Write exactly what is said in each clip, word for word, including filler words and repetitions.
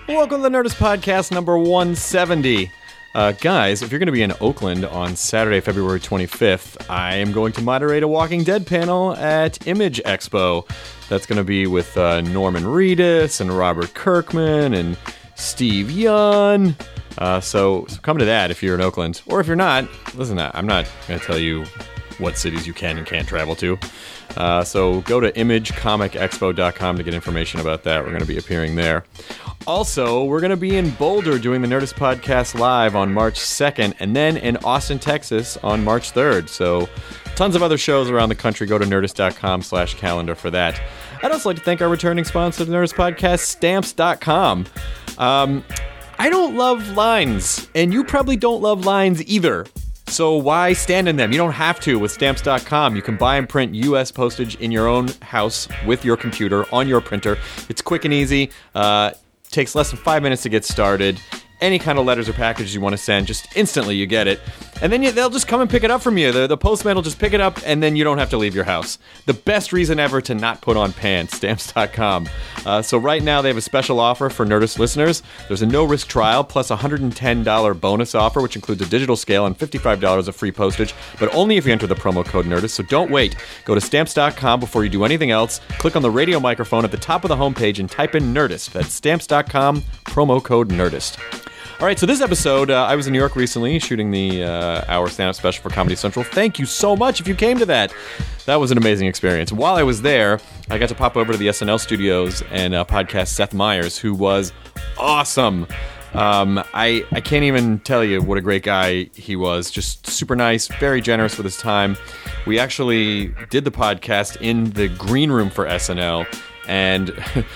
Welcome to the Nerdist Podcast number one seventy. Uh, guys, if you're going to be in Oakland on Saturday, February twenty-fifth, I am going to moderate a Walking Dead panel at Image Expo. That's going to be with uh, Norman Reedus and Robert Kirkman and Steve Yeun. Uh, so, so come to that if you're in Oakland. Or if you're not, listen, I'm not going to tell you what cities you can and can't travel to. Uh, so go to image comic expo dot com to get information about that. We're going to be appearing there. Also, we're going to be in Boulder doing the Nerdist Podcast live on March second, and then in Austin, Texas on March third. So tons of other shows around the country. Go to nerdist dot com slash calendar for that. I'd also like to thank our returning sponsor of the Nerdist Podcast, stamps dot com. Um, I don't love lines, and you probably don't love lines either. So why stand in them? You don't have to with stamps dot com. You can buy and print U S postage in your own house with your computer on your printer. It's quick and easy. Uh, takes less than five minutes to get started. Any kind of letters or packages you want to send, just instantly you get it. And then you, they'll just come and pick it up from you. The, the postman will just pick it up, and then you don't have to leave your house. The best reason ever to not put on pants, stamps dot com. Uh, so right now they have a special offer for Nerdist listeners. There's a no-risk trial plus a one hundred ten dollars bonus offer, which includes a digital scale and fifty-five dollars of free postage, but only if you enter the promo code Nerdist. So don't wait. Go to stamps dot com before you do anything else. Click on the radio microphone at the top of the homepage and type in Nerdist. That's stamps dot com, promo code Nerdist. All right, so this episode, uh, I was in New York recently shooting the uh, Hour stand-up special for Comedy Central. Thank you so much if you came to that. That was an amazing experience. While I was there, I got to pop over to the S N L studios and uh, podcast Seth Meyers, who was awesome. Um, I, I can't even tell you what a great guy he was. Just super nice, very generous with his time. We actually did the podcast in the green room for S N L. And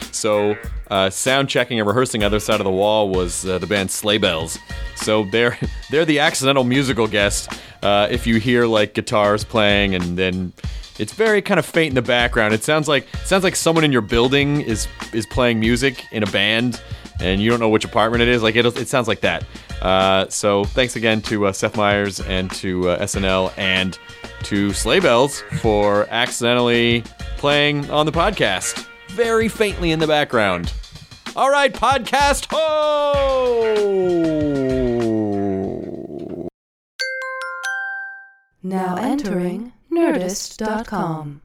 so uh, sound checking and rehearsing other side of the wall was uh, the band Sleigh Bells. So they're they're the accidental musical guest. Uh, if you hear like guitars playing, and then it's very kind of faint in the background. It sounds like it sounds like someone in your building is is playing music in a band, and you don't know which apartment it is. Like it it sounds like that. Uh, so thanks again to uh, Seth Meyers and to uh, S N L and to Sleigh Bells for accidentally playing on the podcast. Very faintly in the background. All right, podcast ho! Now entering nerdist dot com.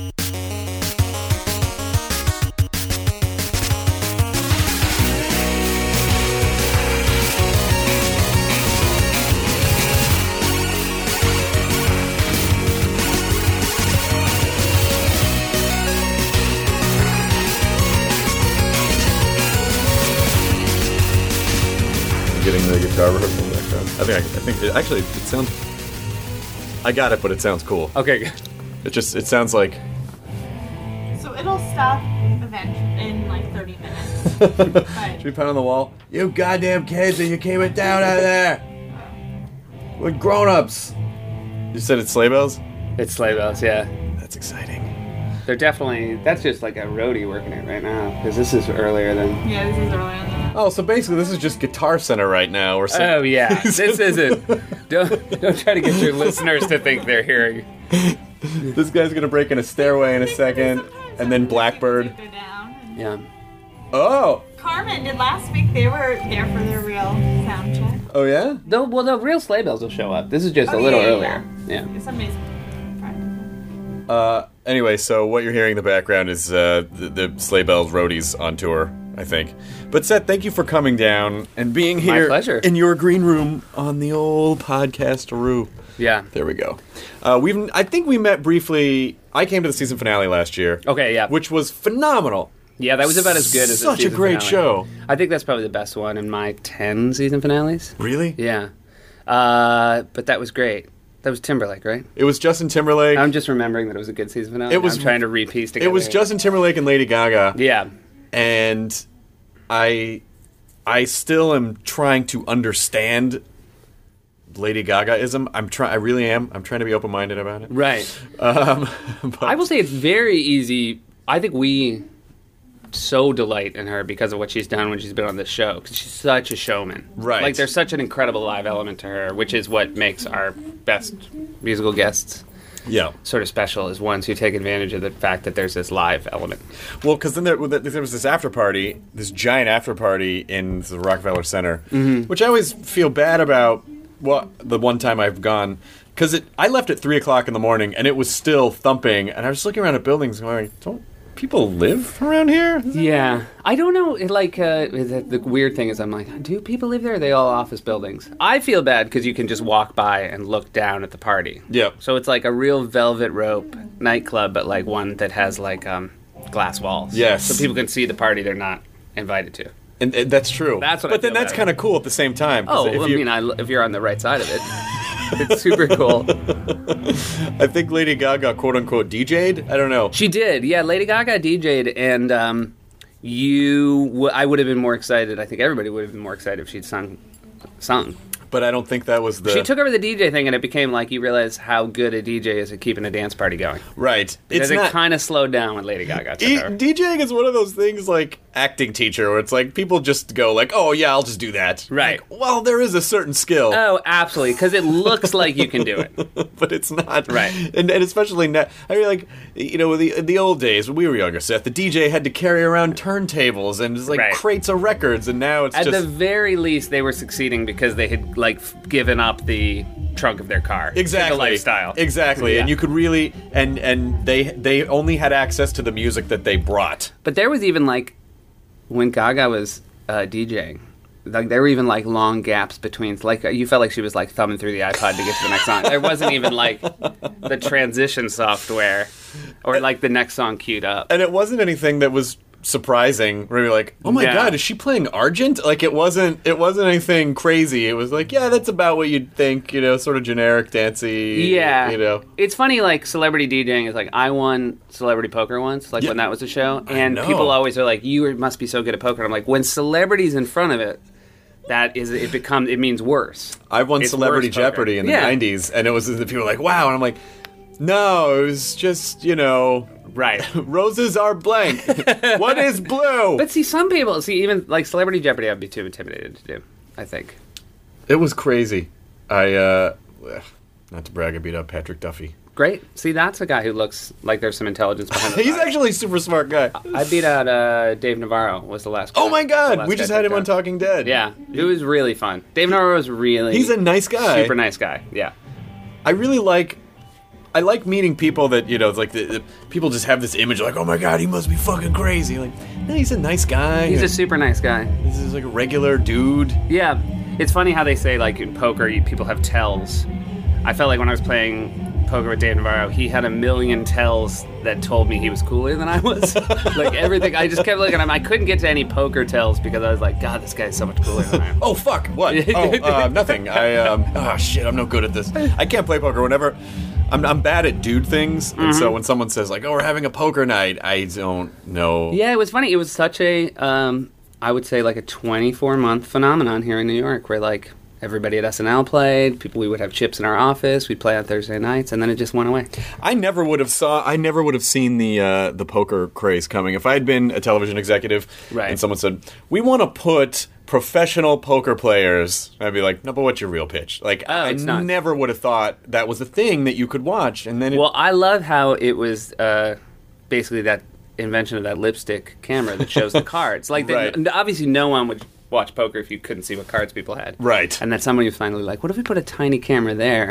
Getting the guitar rehearsal in the background. I think I, I think it, actually it sounds. I got it, but it sounds cool. Okay. It just it sounds like. So it'll stop eventually in like thirty minutes. Should we pound on the wall? You goddamn kids, and you came it down out of there. We're grown-ups. You said it's Sleigh Bells? It's Sleigh Bells, yeah. That's exciting. They're definitely, that's just like a roadie working it right now, because this is earlier than... Yeah, this is earlier than that. Oh, so basically this is just Guitar Center right now, or something. Oh, yeah. This isn't... Don't, don't try to get your listeners to think they're hearing. This guy's going to break in a stairway in a second, and then Blackbird. Yeah. Oh! Carmen did last week. They were there for their real sound check. Oh, yeah? The, well, the real Sleigh Bells will show up. This is just Oh, a little yeah, earlier. Yeah. Yeah. It's amazing. Uh, anyway, so what you're hearing in the background is uh, the, the Sleigh Bells roadies on tour, I think. But Seth, thank you for coming down and being here My pleasure. in your green room on the old podcast-a-roo. Yeah. There we go. Uh, we've I think we met briefly. I came to the season finale last year. Okay, yeah. Which was phenomenal. Yeah, that was about as good as the Such a season great finale. show. I think that's probably the best one in my ten season finales. Really? Yeah. Uh, but that was great. That was Timberlake, right? It was Justin Timberlake. I'm just remembering that it was a good season finale. It was- I'm trying to repiece together. It was Justin Timberlake and Lady Gaga. Yeah. And I I still am trying to understand Lady Gaga-ism. I'm trying. I really am. I'm trying to be open-minded about it. Right. Um, but I will say it's very easy. I think we so delight in her because of what she's done when she's been on this show. Because she's such a showman. Right. Like, there's such an incredible live element to her, which is what makes our best musical guests. Yeah. sort of special is ones who take advantage of the fact that there's this live element. Well, because then there, there was this after party, this giant after party in the Rockefeller Center, Mm-hmm. which I always feel bad about. Well, the one time I've gone, because I left at three o'clock in the morning and it was still thumping, and I was looking around at buildings going, don't people live around here? Yeah, I don't know. it, Like uh, the, the weird thing is, I'm like, do people live there? Are they all office buildings? I feel bad because you can just walk by and look down at the party. Yeah. So it's like a real velvet rope nightclub, but like one that has like um, glass walls. Yes. So people can see the party they're not invited to. And, and that's true. That's what I But then feel that's bad kind of cool at the same time. 'cause Oh, if well, you- I mean, I, if you're on the right side of it, it's super cool. I think Lady Gaga, quote unquote, D J'd. I don't know. She did, yeah. Lady Gaga D J'd, and um, you, w- I would have been more excited. I think everybody would have been more excited if she'd sung, sung. But I don't think that was the She took over the D J thing, and it became like you realize how good a D J is at keeping a dance party going. right. Because It's it not. kind of slowed down when Lady Gaga took E- over. DJing is one of those things like acting teacher where it's like people just go like, oh yeah, I'll just do that. Right. Like, well, there is a certain skill, Oh, absolutely, because it looks like you can do it. but it's not. Right. And, and especially now, I mean, like, you know, the in the old days when we were younger, Seth, the D J had to carry around turntables and just like Right. crates of records, and now it's At just the very least, they were succeeding because they had like f- given up the trunk of their car. to exactly the lifestyle. Exactly, Yeah. and you could really and and they they only had access to the music that they brought. But there was even like when Gaga was uh, DJing, like there were even like long gaps between. Like you felt like she was like thumbing through the iPod to get to the next song. There wasn't even like the transition software or like the next song queued up. And it wasn't anything that was surprising where you're like, oh my Yeah. god, is she playing Argent? Like it wasn't it wasn't anything crazy. It was like, yeah, that's about what you'd think, you know, sort of generic dancey. Yeah, you know. it's funny. Like celebrity DJing is like I won Celebrity Poker once, like Yeah. when that was a show, and know. people always are like, "You are- must be so good at poker." And I'm like, when celebrities in front of it, that is it becomes it means worse. I won It's Celebrity worse poker. Jeopardy in the Yeah. nineties, and it was the people were like, wow, and I'm like, no, it was just, you know, Right. roses are blank. What is blue? But see, some people see even like Celebrity Jeopardy, I'd be too intimidated to do. I think. It was crazy. I uh not to brag, I beat up Patrick Duffy. Great. See, that's a guy who looks like there's some intelligence behind him. He's actually a super smart guy. I beat out uh, Dave Navarro. Was the last. Guy. Oh my The god, last we guy just had him picked on up. Talking Dead. Yeah, it was really fun. Dave Navarro was really. He's a nice guy. super nice guy. Yeah. I really like I like meeting people that, you know, it's like the, the people just have this image like, oh my god, he must be fucking crazy. Like, no, he's a nice guy. He's a super nice guy. This is like a regular dude. Yeah, it's funny how they say like in poker you, people have tells. I felt like when I was playing poker with Dave Navarro, he had a million tells that told me he was cooler than I was. Like everything, I just kept looking at him. I couldn't get to any poker tells because I was like, God, this guy's so much cooler than I am. Oh fuck! What? Oh, uh, nothing. I um. Oh shit! I'm no good at this. I can't play poker. Whenever I'm, I'm bad at dude things, and Mm-hmm. so when someone says like, "Oh, we're having a poker night," I don't know. Yeah, it was funny. It was such a, um, I would say like a twenty-four month phenomenon here in New York, where like everybody at S N L played. People, we would have chips in our office. We'd play on Thursday nights, and then it just went away. I never would have saw. I never would have seen the uh, the poker craze coming. If I had been a television executive, Right. and someone said, "We want to put professional poker players," I'd be like, "No, but what's your real pitch?" Like, Oh, I it's not. never would have thought that was a thing that you could watch. And then, it, Well, I love how it was uh, basically that invention of that lipstick camera that shows the cards. Like, Right. they, obviously, no one would watch poker if you couldn't see what cards people had. right? And then somebody was finally like, "What if we put a tiny camera there?"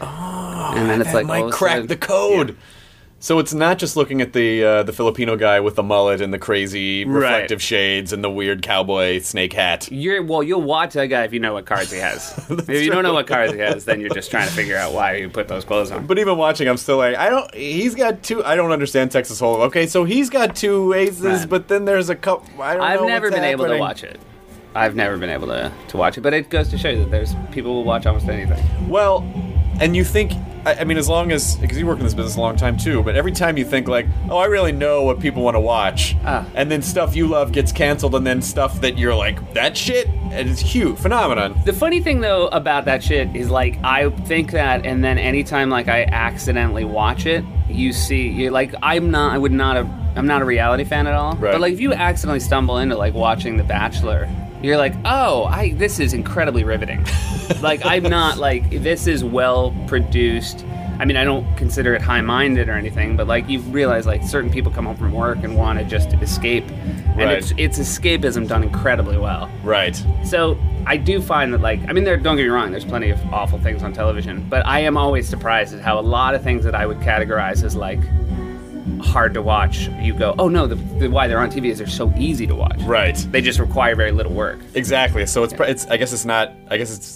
Oh, and then it's that like, might all of a crack sudden- the code. Yeah. So it's not just looking at the uh, the Filipino guy with the mullet and the crazy Right. reflective shades and the weird cowboy snake hat. You're well. You'll watch that guy if you know what cards he has. If you don't know what cards he has, then you're just trying to figure out why you put those clothes on. But even watching, I'm still like, I don't. He's got two. I don't understand Texas Hold'em. Okay, so he's got two aces, Right. but then there's a couple. I don't I've know never what's been able to happening. watch it. I've never been able to, to watch it, but it goes to show you that there's people will watch almost anything. Well, and you think, I, I mean, as long as, because you work in this business a long time too, but every time you think like, oh, I really know what people want to watch, Ah. and then stuff you love gets canceled, and then stuff that you're like, that shit, and it's huge phenomenon. The funny thing though about that shit is like I think that, and then anytime like I accidentally watch it, you see, you're like I'm not, I would not have, I'm not a reality fan at all. Right. But like if you accidentally stumble into like watching The Bachelor, you're like, oh, I this is incredibly riveting. Like I'm not like this is well produced. I mean, I don't consider it high-minded or anything, but like you realize like certain people come home from work and want to just escape, and Right. it's it's escapism done incredibly well. Right. So I do find that, like, I mean, there, don't get me wrong, there's plenty of awful things on television, but I am always surprised at how a lot of things that I would categorize as, like, hard to watch, you go, oh no, the, the why they're on T V is they're so easy to watch. Right. They just require very little work. Exactly. So it's, pr- it's. I guess it's not. I guess it's.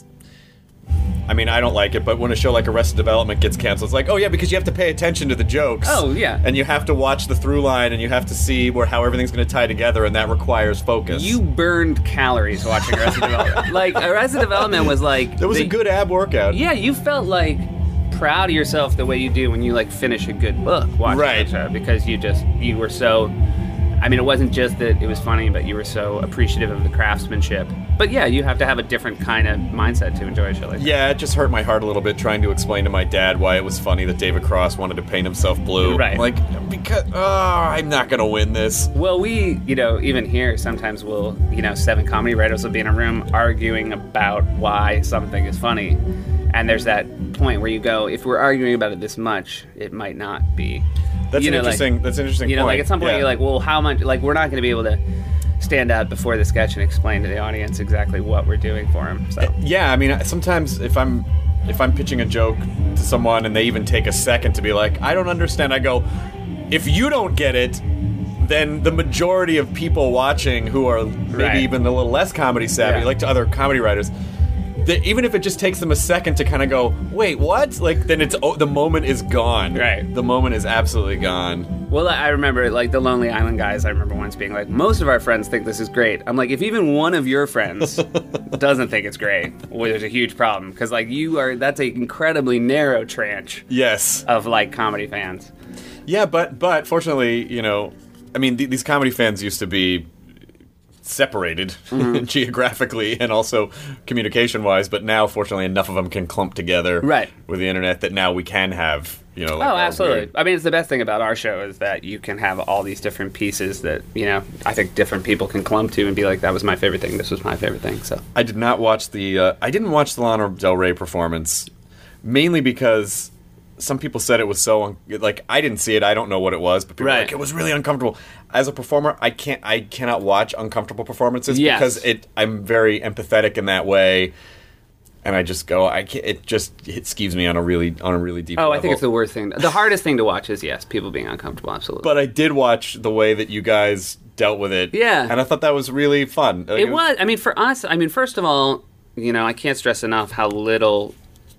I mean, I don't like it, but when a show like Arrested Development gets canceled, it's like, oh yeah, because you have to pay attention to the jokes. Oh, yeah. And you have to watch the through line, and you have to see where how everything's going to tie together, and that requires focus. You burned calories watching Arrested Development. Like, Arrested Development was like... There was they- a good ab workout. Yeah, you felt like proud of yourself the way you do when you like finish a good book watching Right. that show, because you just you were so I mean, it wasn't just that it was funny, but you were so appreciative of the craftsmanship. But yeah, you have to have a different kind of mindset to enjoy a show like that. Yeah, it just hurt my heart a little bit trying to explain to my dad why it was funny that David Cross wanted to paint himself blue. Right. Like, because, oh, I'm not going to win this. Well, we, you know, even here, sometimes we'll, you know, seven comedy writers will be in a room arguing about why something is funny. And there's that point where you go, if we're arguing about it this much, it might not be. That's you an know, interesting, like, that's an interesting You know, point. like at some point Yeah. you're like, well, how much, like, we're not going to be able to stand out before the sketch and explain to the audience exactly what we're doing for them. So. Yeah, I mean, sometimes if I'm if I'm pitching a joke to someone and they even take a second to be like, I don't understand, I go, if you don't get it, then the majority of people watching who are maybe Right. even a little less comedy savvy, Yeah. like to other comedy writers, they, even if it just takes them a second to kind of go, wait, what? Like, then it's oh, the moment is gone. Right. The moment is absolutely gone. Well, I remember, like, the Lonely Island guys, I remember once being like, most of our friends think this is great. I'm like, if even one of your friends doesn't think it's great, well, there's a huge problem. Because, like, you are, that's an incredibly narrow tranche Yes. of, like, comedy fans. Yeah, but but fortunately, you know, I mean, th- these comedy fans used to be separated Mm-hmm. geographically and also communication-wise, but now, fortunately, enough of them can clump together Right. with the internet that now we can have, you know, like Oh, our absolutely. weird- I mean, it's the best thing about our show is that you can have all these different pieces that, you know, I think different people can clump to and be like, that was my favorite thing, this was my favorite thing, so. I did not watch the. Uh, I didn't watch the Lana Del Rey performance, mainly because some people said it was so un- like I didn't see it. I don't know what it was, but people were Right. like it was really uncomfortable. As a performer, I can't. I cannot watch uncomfortable performances Yes. because it. I'm very empathetic in that way, and I just go. I can't, it just it skeeves me on a really on a really deep. Oh, level. I think it's the worst thing. The hardest thing to watch is, yes, people being uncomfortable, absolutely. But I did watch the way that you guys dealt with it. Yeah. and I thought that was really fun. It was. I mean, for us, I mean, first of all, you know, I can't stress enough how little,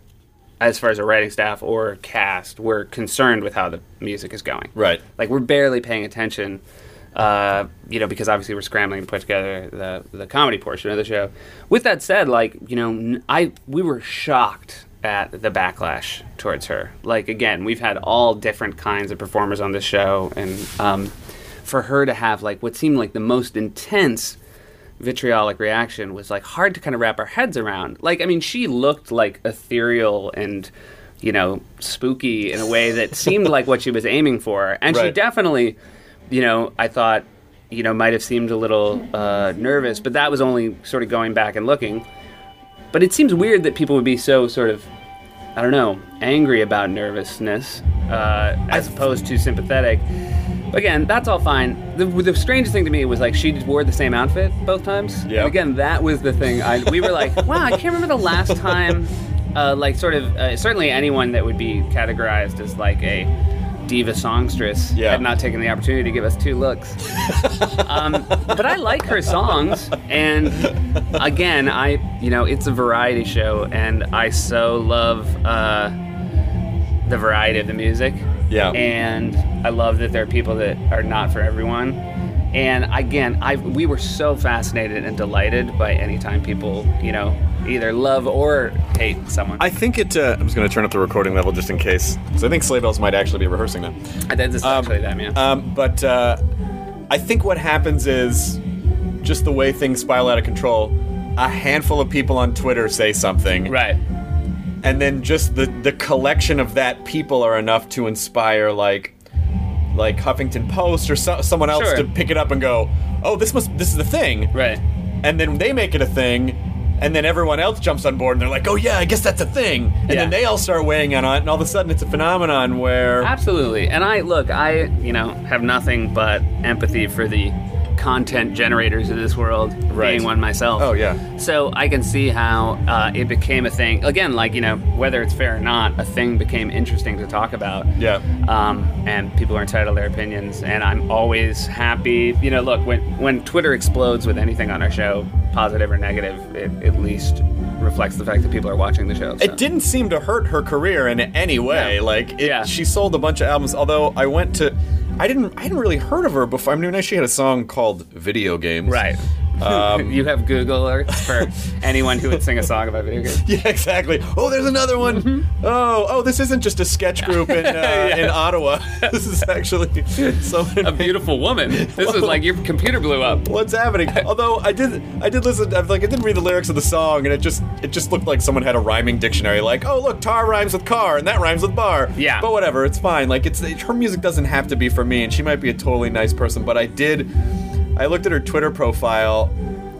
as far as a writing staff or cast, we're concerned with how the music is going. right. Like, we're barely paying attention, uh, you know, because obviously we're scrambling to put together the the comedy portion of the show. With that said, like, you know, n- I we were shocked at the backlash towards her. Like, again, we've had all different kinds of performers on this show, and um, for her to have, like, what seemed like the most intense vitriolic reaction was, like, hard to kind of wrap our heads around. Like, I mean, she looked, like, ethereal and, you know, spooky in a way that seemed like what she was aiming for. And she Right. definitely, you know, I thought, you know, might have seemed a little uh, nervous, but that was only sort of going back and looking. But it seems weird that people would be so sort of, I don't know, angry about nervousness uh, as opposed to sympathetic. Again, that's all fine. The, the strangest thing to me was, like, she wore the same outfit both times. Yeah. And again, that was the thing. I, we were like, wow, I can't remember the last time, uh, like, sort of, uh, certainly anyone that would be categorized as, like, a diva songstress Yeah. had not taken the opportunity to give us two looks. um, but I like her songs. And, again, I, you know, it's a variety show, and I so love uh, the variety of the music. Yeah. And I love that there are people that are not for everyone. And again, I we were so fascinated and delighted by any time people, you know, either love or hate someone. I think it. Uh, I'm just going to turn up the recording level just in case, because I think Sleigh Bells might actually be rehearsing that. I think this is Um, actually them, yeah. Um, but uh, I think what happens is just the way things spiral out of control. A handful of people on Twitter say something, right. and then just the the collection of that people are enough to inspire, like like Huffington Post or so, someone else Sure. to pick it up and go, oh, this must this is the thing, Right. and then they make it a thing, And then everyone else jumps on board and they're like, oh yeah, I guess that's a thing. And Yeah. then they all start weighing in on it, and all of a sudden it's a phenomenon where... Absolutely. And I, look, I, you know, have nothing but empathy for the content generators of this world, Right. being one myself. Oh, yeah. So I can see how uh, it became a thing. Again, like, you know, whether it's fair or not, a thing became interesting to talk about. Yeah. Um, and people are entitled to their opinions. And I'm always happy. You know, look, when, when Twitter explodes with anything on our show, positive or negative, it at least reflects the fact that people are watching the show. So. It didn't seem to hurt her career in any way. No. Like, it, Yeah. she sold a bunch of albums. Although I went to, I didn't, I hadn't really heard of her before. I mean, I know she had a song called "Video Games." Right. Um, you have Google alerts for anyone who would sing a song about video games. Yeah, exactly. Oh, there's another one. Mm-hmm. Oh, oh, this isn't just a sketch group in uh, Yeah. in Ottawa. This is actually someone. A beautiful woman. This is like your computer blew up. What's happening? Although I did, I did listen. I like, I didn't read the lyrics of the song, and it just, it just looked like someone had a rhyming dictionary. Like, oh, look, tar rhymes with car, and that rhymes with bar. Yeah. But whatever, it's fine. Like, it's her music doesn't have to be for me, and she might be a totally nice person. But I did, I looked at her Twitter profile,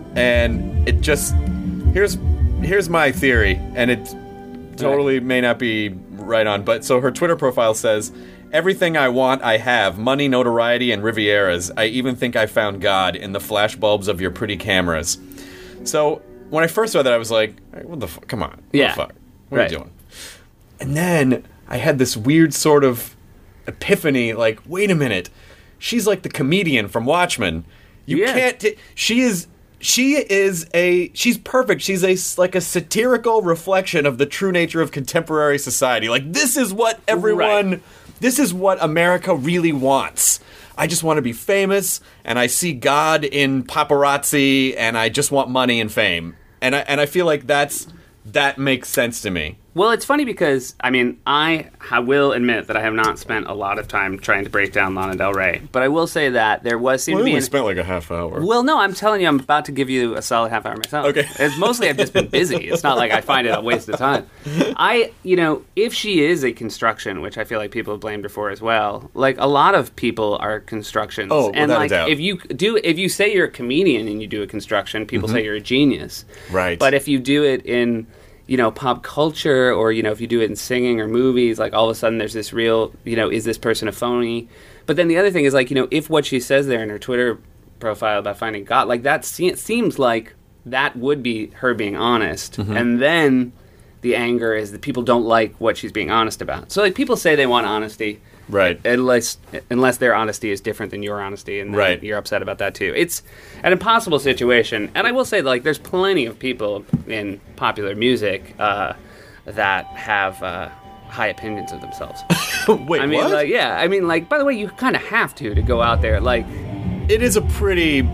and it just, here's, here's my theory, and it totally may not be right on. But so her Twitter profile says, "Everything I want, I have. Money, notoriety, and Rivieras. I even think I found God in the flashbulbs of your pretty cameras." So, when I first saw that, I was like, what the fuck? Come on. What Yeah. the fuck? What Right. are you doing? And then, I had this weird sort of epiphany, like, wait a minute. She's like the comedian from Watchmen. You Yeah. can't... T- she is... She is a... She's perfect. She's a, s- like a satirical reflection of the true nature of contemporary society. Like, this is what everyone... Right. This is what America really wants. I just want to be famous, and I see God in paparazzi, and I just want money and fame. And I, and I feel like that's... That makes sense to me. Well, it's funny because, I mean, I, I will admit that I have not spent a lot of time trying to break down Lana Del Rey. But I will say that there was seemed Well, to we be... only An, spent like a half hour. well, no, I'm telling you, I'm about to give you a solid half hour myself. Okay. It's mostly I've just been busy. It's not like I find it a waste of time. I, you know, if she is a construction, which I feel like people have blamed her for as well, like a lot of people are constructions. Oh, and without a like doubt. if you do, if you say you're a comedian and you do a construction, people say you're a genius. Right. But if you do it in, you know, pop culture, or, you know, if you do it in singing or movies, like all of a sudden there's this real, you know, is this person a phony? But then the other thing is, like, you know, if what she says there in her Twitter profile about finding God, like that se- seems like that would be her being honest. Mm-hmm. And then the anger is that people don't like what she's being honest about. So, like, people say they want honesty. Right. Unless, unless their honesty is different than your honesty, and then Right. you're upset about that too. It's an impossible situation, and I will say, like, there's plenty of people in popular music uh, that have uh, high opinions of themselves. Wait, I mean, what? like, yeah, I mean, like, by the way, you kind of have to to go out there, like, It is a pretty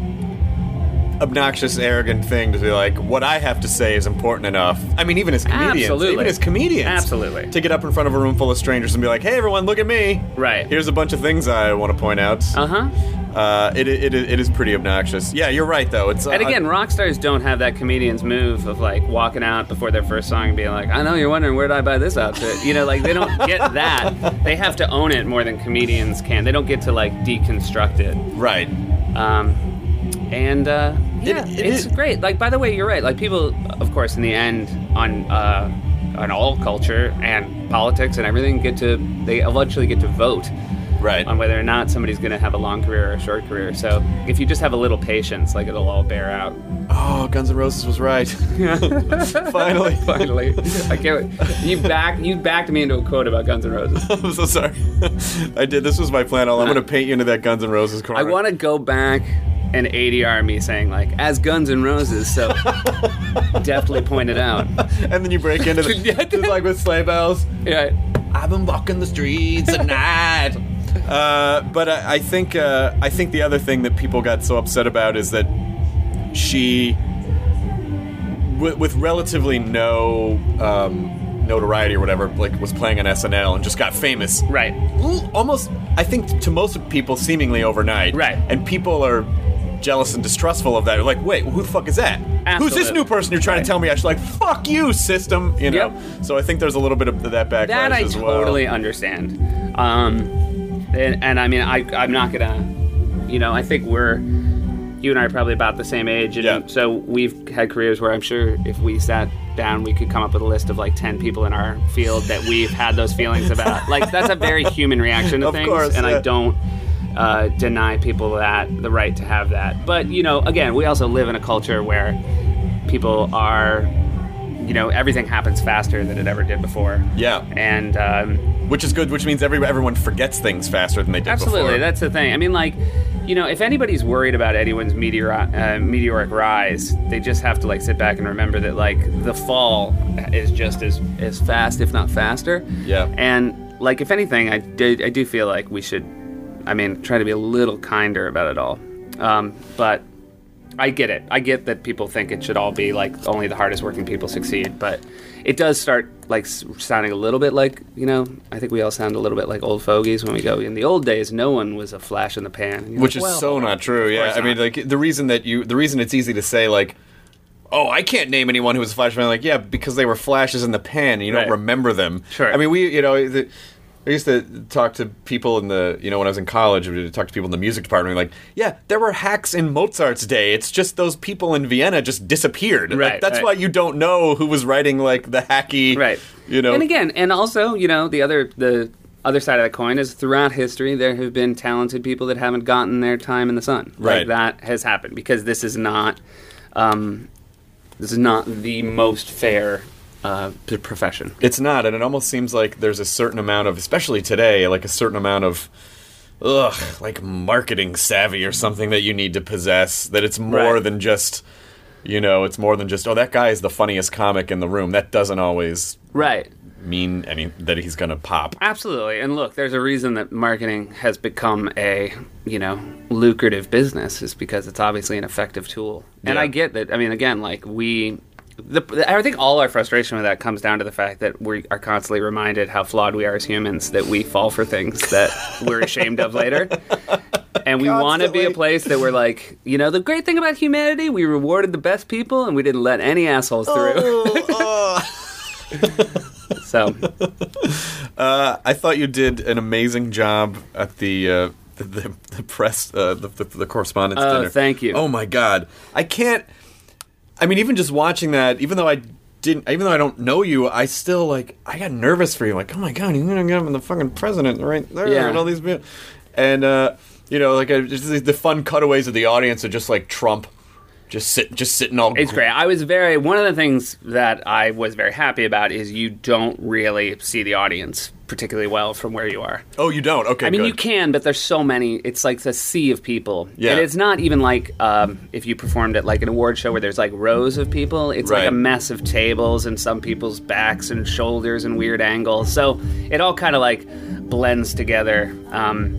obnoxious, arrogant thing to be like, what I have to say is important enough. I mean, even as comedians. Absolutely. Even as comedians. Absolutely. To get up in front of a room full of strangers and be like, hey, everyone, look at me. Right. Here's a bunch of things I want to point out. uh-huh. Uh, it, it, it is pretty obnoxious. Yeah, you're right, though. It's uh, And again, rock stars don't have that comedian's move of, like, walking out before their first song and being like, I know you're wondering, where did I buy this outfit? You know, like, they don't get that. They have to own it more than comedians can. They don't get to, like, deconstruct it. Right. Um, and, uh, yeah, It- it it's is- great. Like, by the way, you're right. Like, people, of course, in the end, on, uh, on all culture and politics and everything, get to, they eventually get to vote Right. on whether or not somebody's going to have a long career or a short career. So if you just have a little patience, like, it'll all bear out. Oh, Guns N' Roses was right. Finally. Finally, I can't. Wait. You back. You backed me into a quote about Guns N' Roses. I'm so sorry. I did. This was my plan. I'm going to paint you into that Guns N' Roses corner. I want to go back and A D R me saying, like, as Guns N' Roses, so deftly pointed out. And then you break into the, Yeah. just like with sleigh bells. Yeah. I've been walking the streets at night. Uh, but I, I think uh, I think the other thing that people got so upset about is that she, with, with relatively no um, notoriety or whatever, like was playing on S N L and just got famous. Right. Almost, I think, to most people, seemingly overnight. Right. And people are jealous and distrustful of that. They're like, wait, who the fuck is that? Who's this Absolutely. new person you're trying to tell me I should like? Fuck you, system. You know. Yep. So I think there's a little bit of that backlash That I as well. totally understand. Um, and, and I mean, I, I'm not gonna, you know, I think we're, you and I are probably about the same age, and Yeah. so we've had careers where I'm sure if we sat down, we could come up with a list of like ten people in our field that we've had those feelings about. Like, that's a very human reaction to Of things, course, and yeah. I don't uh, deny people that the right to have that. But, you know, again, we also live in a culture where people are, you know, everything happens faster than it ever did before. Yeah. And um, Which is good, which means every, everyone forgets things faster than they did absolutely, before. that's the thing. I mean, like, you know, if anybody's worried about anyone's meteor, uh, meteoric rise, they just have to, like, sit back and remember that, like, the fall is just as, as fast, if not faster. Yeah. And, like, if anything, I, did, I do feel like we should, I mean, try to be a little kinder about it all. Um, but I get it. I get that people think it should all be, like, only the hardest working people succeed. But it does start, like, s- sounding a little bit like, you know, I think we all sound a little bit like old fogies when we go, in the old days, no one was a flash in the pan. And you're Which like, is well, so not true. Yeah, course I mean, not. like the reason that you, the reason it's easy to say like, oh, I can't name anyone who was a flash man. Like, yeah, because they were flashes in the pan, and you Right. don't remember them. Sure. I mean, we, you know, the, I used to talk to people in the, you know, when I was in college, we would talk to people in the music department. Like, yeah, there were hacks in Mozart's day. It's just those people in Vienna just disappeared. Like, Right, that's right. why you don't know who was writing like the hacky, Right. You know, And again, and also, you know, the other the other side of the coin is throughout history there have been talented people that haven't gotten their time in the sun. Right. Like, that has happened because this is not um, this is not the most fair uh, p- profession. It's not, and it almost seems like there's a certain amount of, especially today, like a certain amount of, ugh, like marketing savvy or something that you need to possess. That it's more Right. than just, you know, it's more than just, oh, that guy is the funniest comic in the room. That doesn't always Right. mean any that he's gonna pop. Absolutely. And look, there's a reason that marketing has become a, you know, lucrative business is because it's obviously an effective tool. And Yeah. I get that. I mean, again, like we the, I think all our frustration with that comes down to the fact that we are constantly reminded how flawed we are as humans, that we fall for things that we're ashamed of later. And we want to be a Constantly. place that we're like, you know, the great thing about humanity, we rewarded the best people and we didn't let any assholes through. Oh, So, uh, I thought you did an amazing job at the uh, the, the, the press, uh, the, the, the correspondence Oh, dinner. thank you. Oh my God, I can't. I mean, even just watching that, even though I didn't, even though I don't know you, I still like, I got nervous for you. Like, oh my God, you're gonna get him the fucking president right there, Yeah. and all these people, and uh, you know, like uh, just the, the fun cutaways of the audience are just like Trump, just sit, just sitting all. it's great. I was very one of the things that I was very happy about is you don't really see the audience particularly well from where you are. Oh, you don't? Okay, I mean, good. you can, but there's so many. It's like a sea of people. Yeah. And it's not even like um, if you performed at like an award show where there's like rows of people. It's like Right. a mess of tables and some people's backs and shoulders and weird angles. So it all kind of like blends together. Um,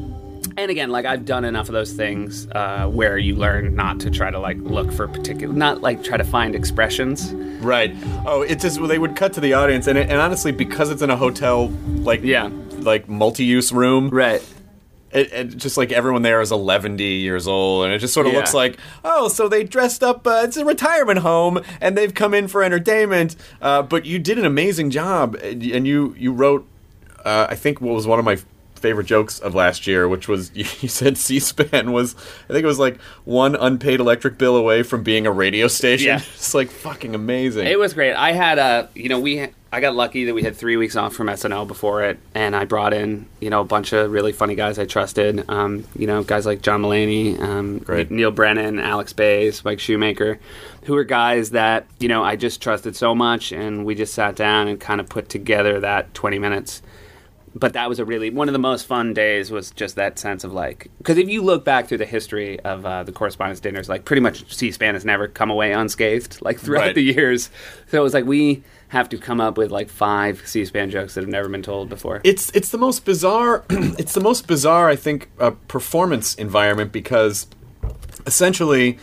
and again, like I've done enough of those things uh, where you learn not to try to like look for particular, not like try to find expressions. Right. Oh, it's just well, they would cut to the audience, and it, and honestly, because it's in a hotel, like Yeah. like multi-use room, Right. It, it just like everyone there is eleven years old, and it just sort of Yeah. looks like, oh, so they dressed up. Uh, it's a retirement home, and they've come in for entertainment. Uh, but you did an amazing job, and and you you wrote, uh, I think, what was one of my favorite jokes of last year, which was you, you said C-SPAN was, I think it was like one unpaid electric bill away from being a radio station. Yeah. It's like fucking amazing. It was great. I had a, you know, we, I got lucky that we had three weeks off from S N L before it, and I brought in, you know, a bunch of really funny guys I trusted. Um, you know, guys like John Mulaney, um, Great. Neil Brennan, Alex Bays, Mike Shoemaker, who were guys that, you know, I just trusted so much, and we just sat down and kind of put together that twenty minutes. But that was a really, one of the most fun days was just that sense of like, because if you look back through the history of uh, the correspondence dinners, like pretty much C-SPAN has never come away unscathed, like throughout Right. the years. So it was like, we have to come up with like five C-SPAN jokes that have never been told before. It's it's the most bizarre. It's the most bizarre, I think, uh, performance environment because essentially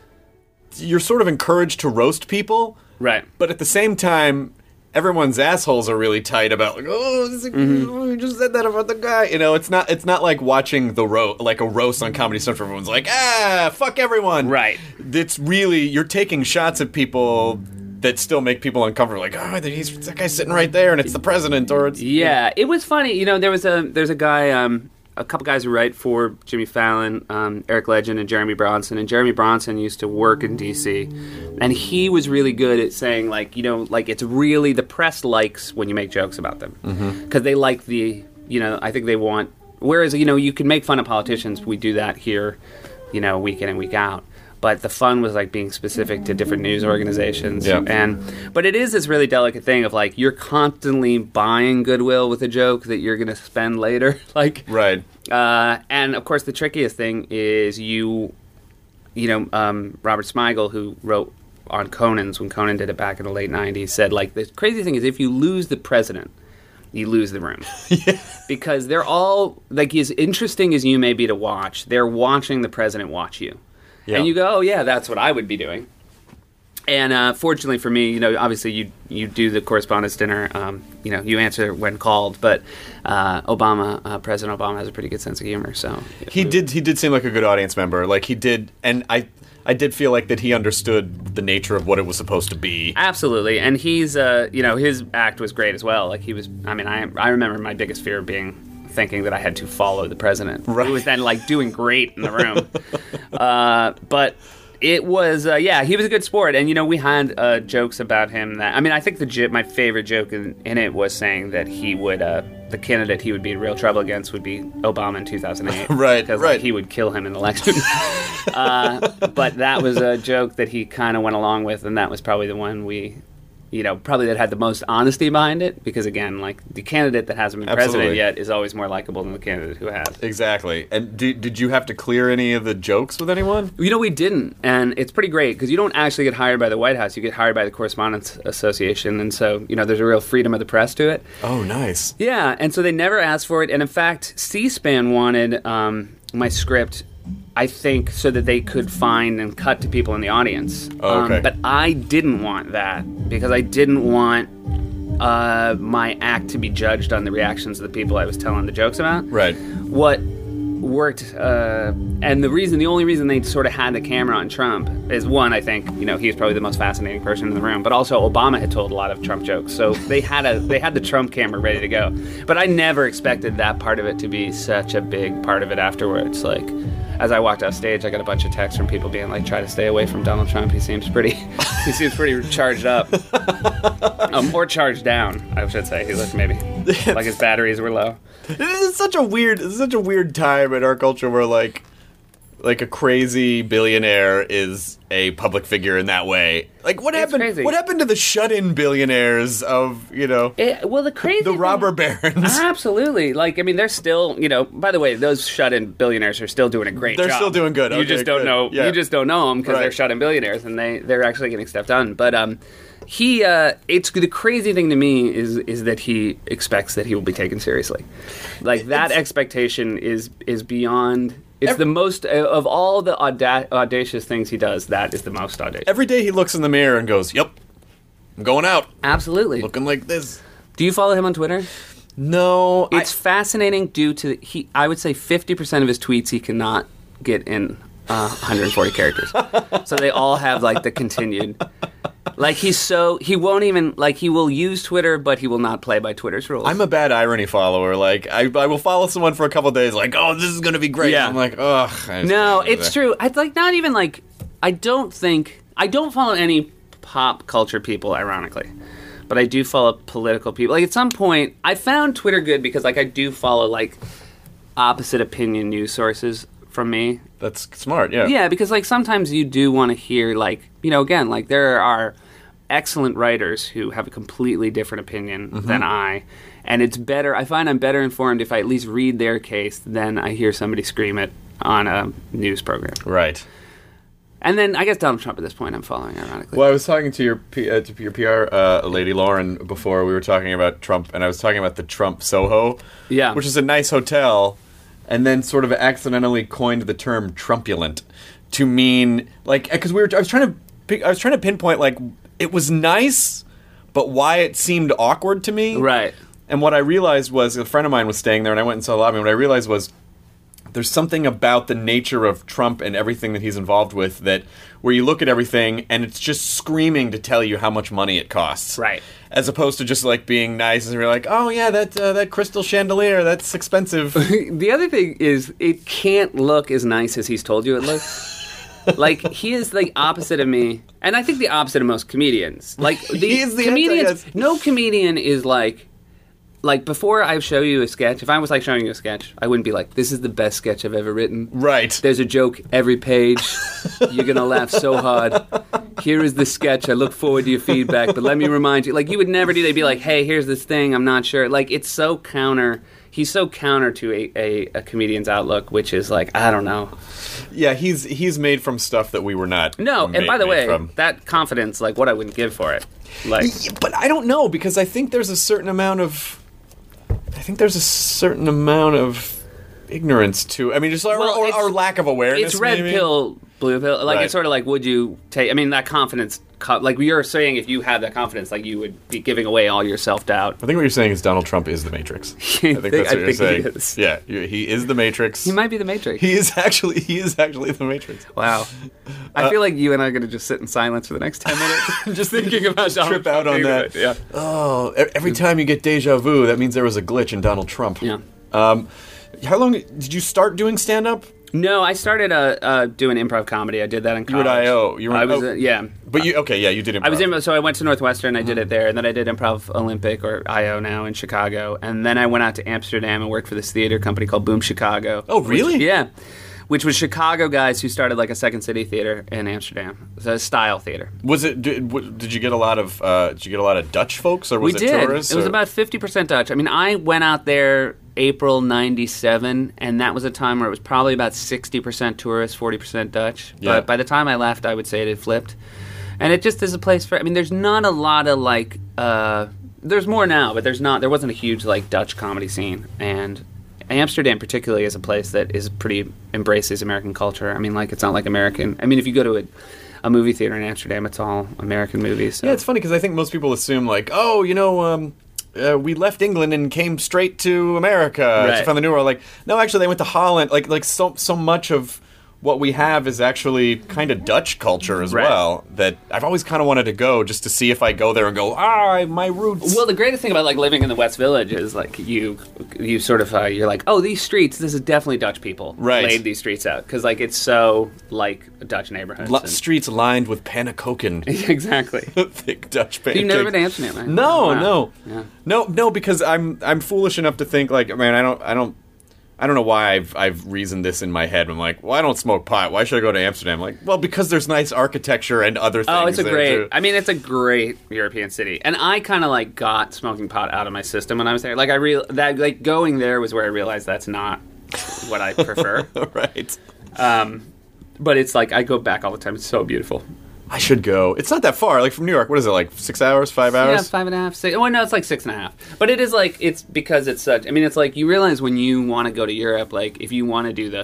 you're sort of encouraged to roast people, Right. but at the same time, everyone's assholes are really tight about like, oh, this is, Mm-hmm. oh, you just said that about the guy. You know, it's not it's not like watching the ro- like a roast on Comedy Central. Everyone's like, ah, fuck everyone. Right. It's really you're taking shots at people that still make people uncomfortable. Like, oh, he's that guy's sitting right there, and it's the president, or it's Yeah, it was funny. You know, there was a there's a guy. Um, a couple guys who write for Jimmy Fallon, um, Eric Legend, and Jeremy Bronson. And Jeremy Bronson used to work in D C, and he was really good at saying, like, you know, like it's really the press likes when you make jokes about them because mm-hmm. they like the, you know, I think they want. Whereas, you know, you can make fun of politicians. We do that here, you know, week in and week out. But the fun was like being specific to different news organizations. Yeah. And but it is this really delicate thing of like you're constantly buying goodwill with a joke that you're going to spend later. like Right. Uh, and of course the trickiest thing is you, you know, um, Robert Smigel, who wrote on Conan's when Conan did it back in the late nineties, said like the crazy thing is if you lose the president, you lose the room. yeah. Because they're all like as interesting as you may be to watch, they're watching the president watch you. Yeah. And you go, oh, yeah, that's what I would be doing. And uh, fortunately for me, you know, obviously you you do the correspondence dinner, um, you know, you answer when called. But uh, Obama, uh, President Obama has a pretty good sense of humor. So he did he did seem like a good audience member. Like he did, and I I did feel like that he understood the nature of what it was supposed to be. Absolutely, and he's uh, you know, his act was great as well. Like he was, I mean, I I remember my biggest fear being thinking that I had to follow the president, right. who was then like doing great in the room. uh, but it was, uh, yeah, he was a good sport. And, you know, we had uh, jokes about him that, I mean, I think the j- my favorite joke in, in it was saying that he would, uh, the candidate he would be in real trouble against would be Obama in two thousand eight. right, Because right. like, he would kill him in the election. uh, but that was a joke that he kind of went along with, and that was probably the one we... you know, probably that had the most honesty behind it, because again, like the candidate that hasn't been Absolutely. president yet is always more likable than the candidate who has. Exactly. And do, did you have to clear any of the jokes with anyone? You know, we didn't, and it's pretty great because you don't actually get hired by the White House; you get hired by the Correspondents Association, and so you know, there's a real freedom of the press to it. Oh, nice. Yeah, and so they never asked for it, and in fact, C-SPAN wanted um, my script. I think so that they could find and cut to people in the audience. Oh, okay. Um, but I didn't want that because I didn't want uh, my act to be judged on the reactions of the people I was telling the jokes about. Right. What worked, uh, and the reason, the only reason they sort of had the camera on Trump is one, I think, you know, he was probably the most fascinating person in the room, but also Obama had told a lot of Trump jokes, so they had a they had the Trump camera ready to go. But I never expected that part of it to be such a big part of it afterwards. Like, as I walked off stage, I got a bunch of texts from people being like, "Try to stay away from Donald Trump. He seems pretty, he seems pretty charged up, um, or charged down, I should say. He looked maybe like his batteries were low." This is such a weird, this is such a weird time in our culture where like, like a crazy billionaire is a public figure in that way. Like, what It's happened? crazy. What happened to the shut-in billionaires of you know It, well, the crazy the thing- robber barons? Absolutely. Like, I mean, they're still, you know, by the way, those shut-in billionaires are still doing a great They're job. still doing good. You Okay, just don't good. know, Yeah. you just don't know them because Right. they're shut-in billionaires and they, they're actually getting stuff done. But, um, he, uh, it's the crazy thing to me is, is that he expects that he will be taken seriously. Like, that It's- expectation is, is beyond, it's Every- the most, uh, of all the auda- audacious things he does, that is the most audacious. Every day he looks in the mirror and goes, "Yep, I'm going out, Absolutely. looking like this." Do you follow him on Twitter? No, It's fascinating due to he. I would say fifty percent of his tweets he cannot get in uh, one hundred forty characters. So they all have like the continued. Like he's so he won't even like he will use Twitter, but he will not play by Twitter's rules. I'm a bad irony follower. Like, I, I will follow someone for a couple of days, like, "Oh, this is going to be great." Yeah. I'm like, ugh. I just no, can't do it's that. true. I'd like not even like I don't think I don't follow any pop culture people, ironically. But I do follow political people. Like at some point, I found Twitter good because like I do follow like opposite opinion news sources from me. That's smart. Yeah. Yeah, because like sometimes you do want to hear like you know again like there are excellent writers who have a completely different opinion Mm-hmm. than I, and it's better. I find I'm better informed if I at least read their case than I hear somebody scream it on a news program. Right. And then I guess Donald Trump at this point I'm following ironically. Well, I was talking to your P, uh, to your P R uh, lady Lauren before we were talking about Trump, and I was talking about the Trump Soho, Yeah. which is a nice hotel, and then sort of accidentally coined the term Trumpulent to mean like because we were I was trying to pick, I was trying to pinpoint like it was nice, but why it seemed awkward to me. Right. And what I realized was a friend of mine was staying there, and I went and saw the lobby. And what I realized was there's something about the nature of Trump and everything that he's involved with that where you look at everything and it's just screaming to tell you how much money it costs. Right. As opposed to just like being nice and you're like, oh yeah, that uh, that crystal chandelier, that's expensive. The other thing is it can't look as nice as he's told you it looks. Like, he is the opposite of me. And I think the opposite of most comedians. Like, the, He is the comedians, anti- no comedian is like, like, before I show you a sketch, if I was, like, showing you a sketch, I wouldn't be like, this is the best sketch I've ever written. Right. There's a joke every page. You're going to laugh so hard. Here is the sketch. I look forward to your feedback, but let me remind you. Like, you would never do, they'd be like, hey, here's this thing, I'm not sure. Like, it's so counter, he's so counter to a, a, a comedian's outlook, which is like, I don't know. Yeah, he's he's made from stuff that we were not. No, made, and by the made way, from. that confidence, like, what I wouldn't give for it. Like, Yeah, but I don't know because I think there's a certain amount of, I think there's a certain amount of ignorance to. I mean, just or, Well, or, it's- or lack of awareness. it's red maybe. pill, blue pill. Like, Right. it's sort of like, would you take, I mean, that confidence, co- like, you're saying if you had that confidence, like, you would be giving away all your self-doubt. I think what you're saying is Donald Trump is the Matrix. I think think- that's I what you're think he saying. is. Yeah, you- he is the Matrix. He might be the Matrix. He is actually he is actually the Matrix. Wow. I feel like you and I are going to just sit in silence for the next ten minutes. just thinking about Donald Trip out Trump on being that. the- Yeah. Oh, e- every time you get deja vu, that means there was a glitch in Donald Trump. Yeah. Um, how long did you start doing stand up? No, I started uh, uh, doing improv comedy. I did that in You were college. at I O. You were I was, oh, uh, yeah. But you okay? Yeah, you did improv. I was in, so I went to Northwestern. I did Mm-hmm. it there, and then I did Improv Olympic or I O now in Chicago, and then I went out to Amsterdam and worked for this theater company called Boom Chicago. Oh, really? Which, yeah, which was Chicago guys who started like a Second City theater in Amsterdam. It's a style theater. Was it? Did, w- did you get a lot of? Uh, did you get a lot of Dutch folks, or was we it did. tourists? It was or- about fifty percent Dutch. I mean, I went out there April ninety-seven, and that was a time where it was probably about sixty percent tourists, forty percent Dutch. Yeah. But by the time I left, I would say it had flipped. And it just is a place for, I mean, there's not a lot of, like, uh, there's more now, but there's not, there wasn't a huge, like, Dutch comedy scene. And Amsterdam particularly is a place that is pretty, embraces American culture. I mean, like, it's not like American, I mean, if you go to a, a movie theater in Amsterdam, it's all American movies. So. Yeah, it's funny because I think most people assume like, oh, you know, um, uh, we left England and came straight to America to Right. find the new world. Like, no, actually, they went to Holland. Like, like so so much of what we have is actually kind of Dutch culture as Right. well. That I've always kind of wanted to go just to see if I go there and go, ah, my roots. Well, the greatest thing about like living in the West Village is like you, you sort of uh, you're like, oh, these streets, this is definitely Dutch people Right. laid these streets out because like it's so like Dutch neighborhoods. Lo- and- streets lined with pannekoeken, exactly. thick Dutch pancakes. You've never been to Amsterdam, right? No, Wow. no, Yeah. no, no. Because I'm I'm foolish enough to think like, man, I don't, I don't, I don't know why I've I've reasoned this in my head. I'm like, well, I don't smoke pot. Why should I go to Amsterdam? Like, well, because there's nice architecture and other things. Oh, it's a there, great. too. I mean, it's a great European city, and I kind of like got smoking pot out of my system when I was there. Like I real that like going there was where I realized that's not what I prefer. Right. um, but it's like I go back all the time. It's so beautiful. I should go. It's not that far. Like from New York, what is it? Like six hours, five Yeah, hours? five and a half, six. Well, no, it's like six and a half. But it is like it's because it's such. I mean, it's like you realize when you want to go to Europe, like if you want to do the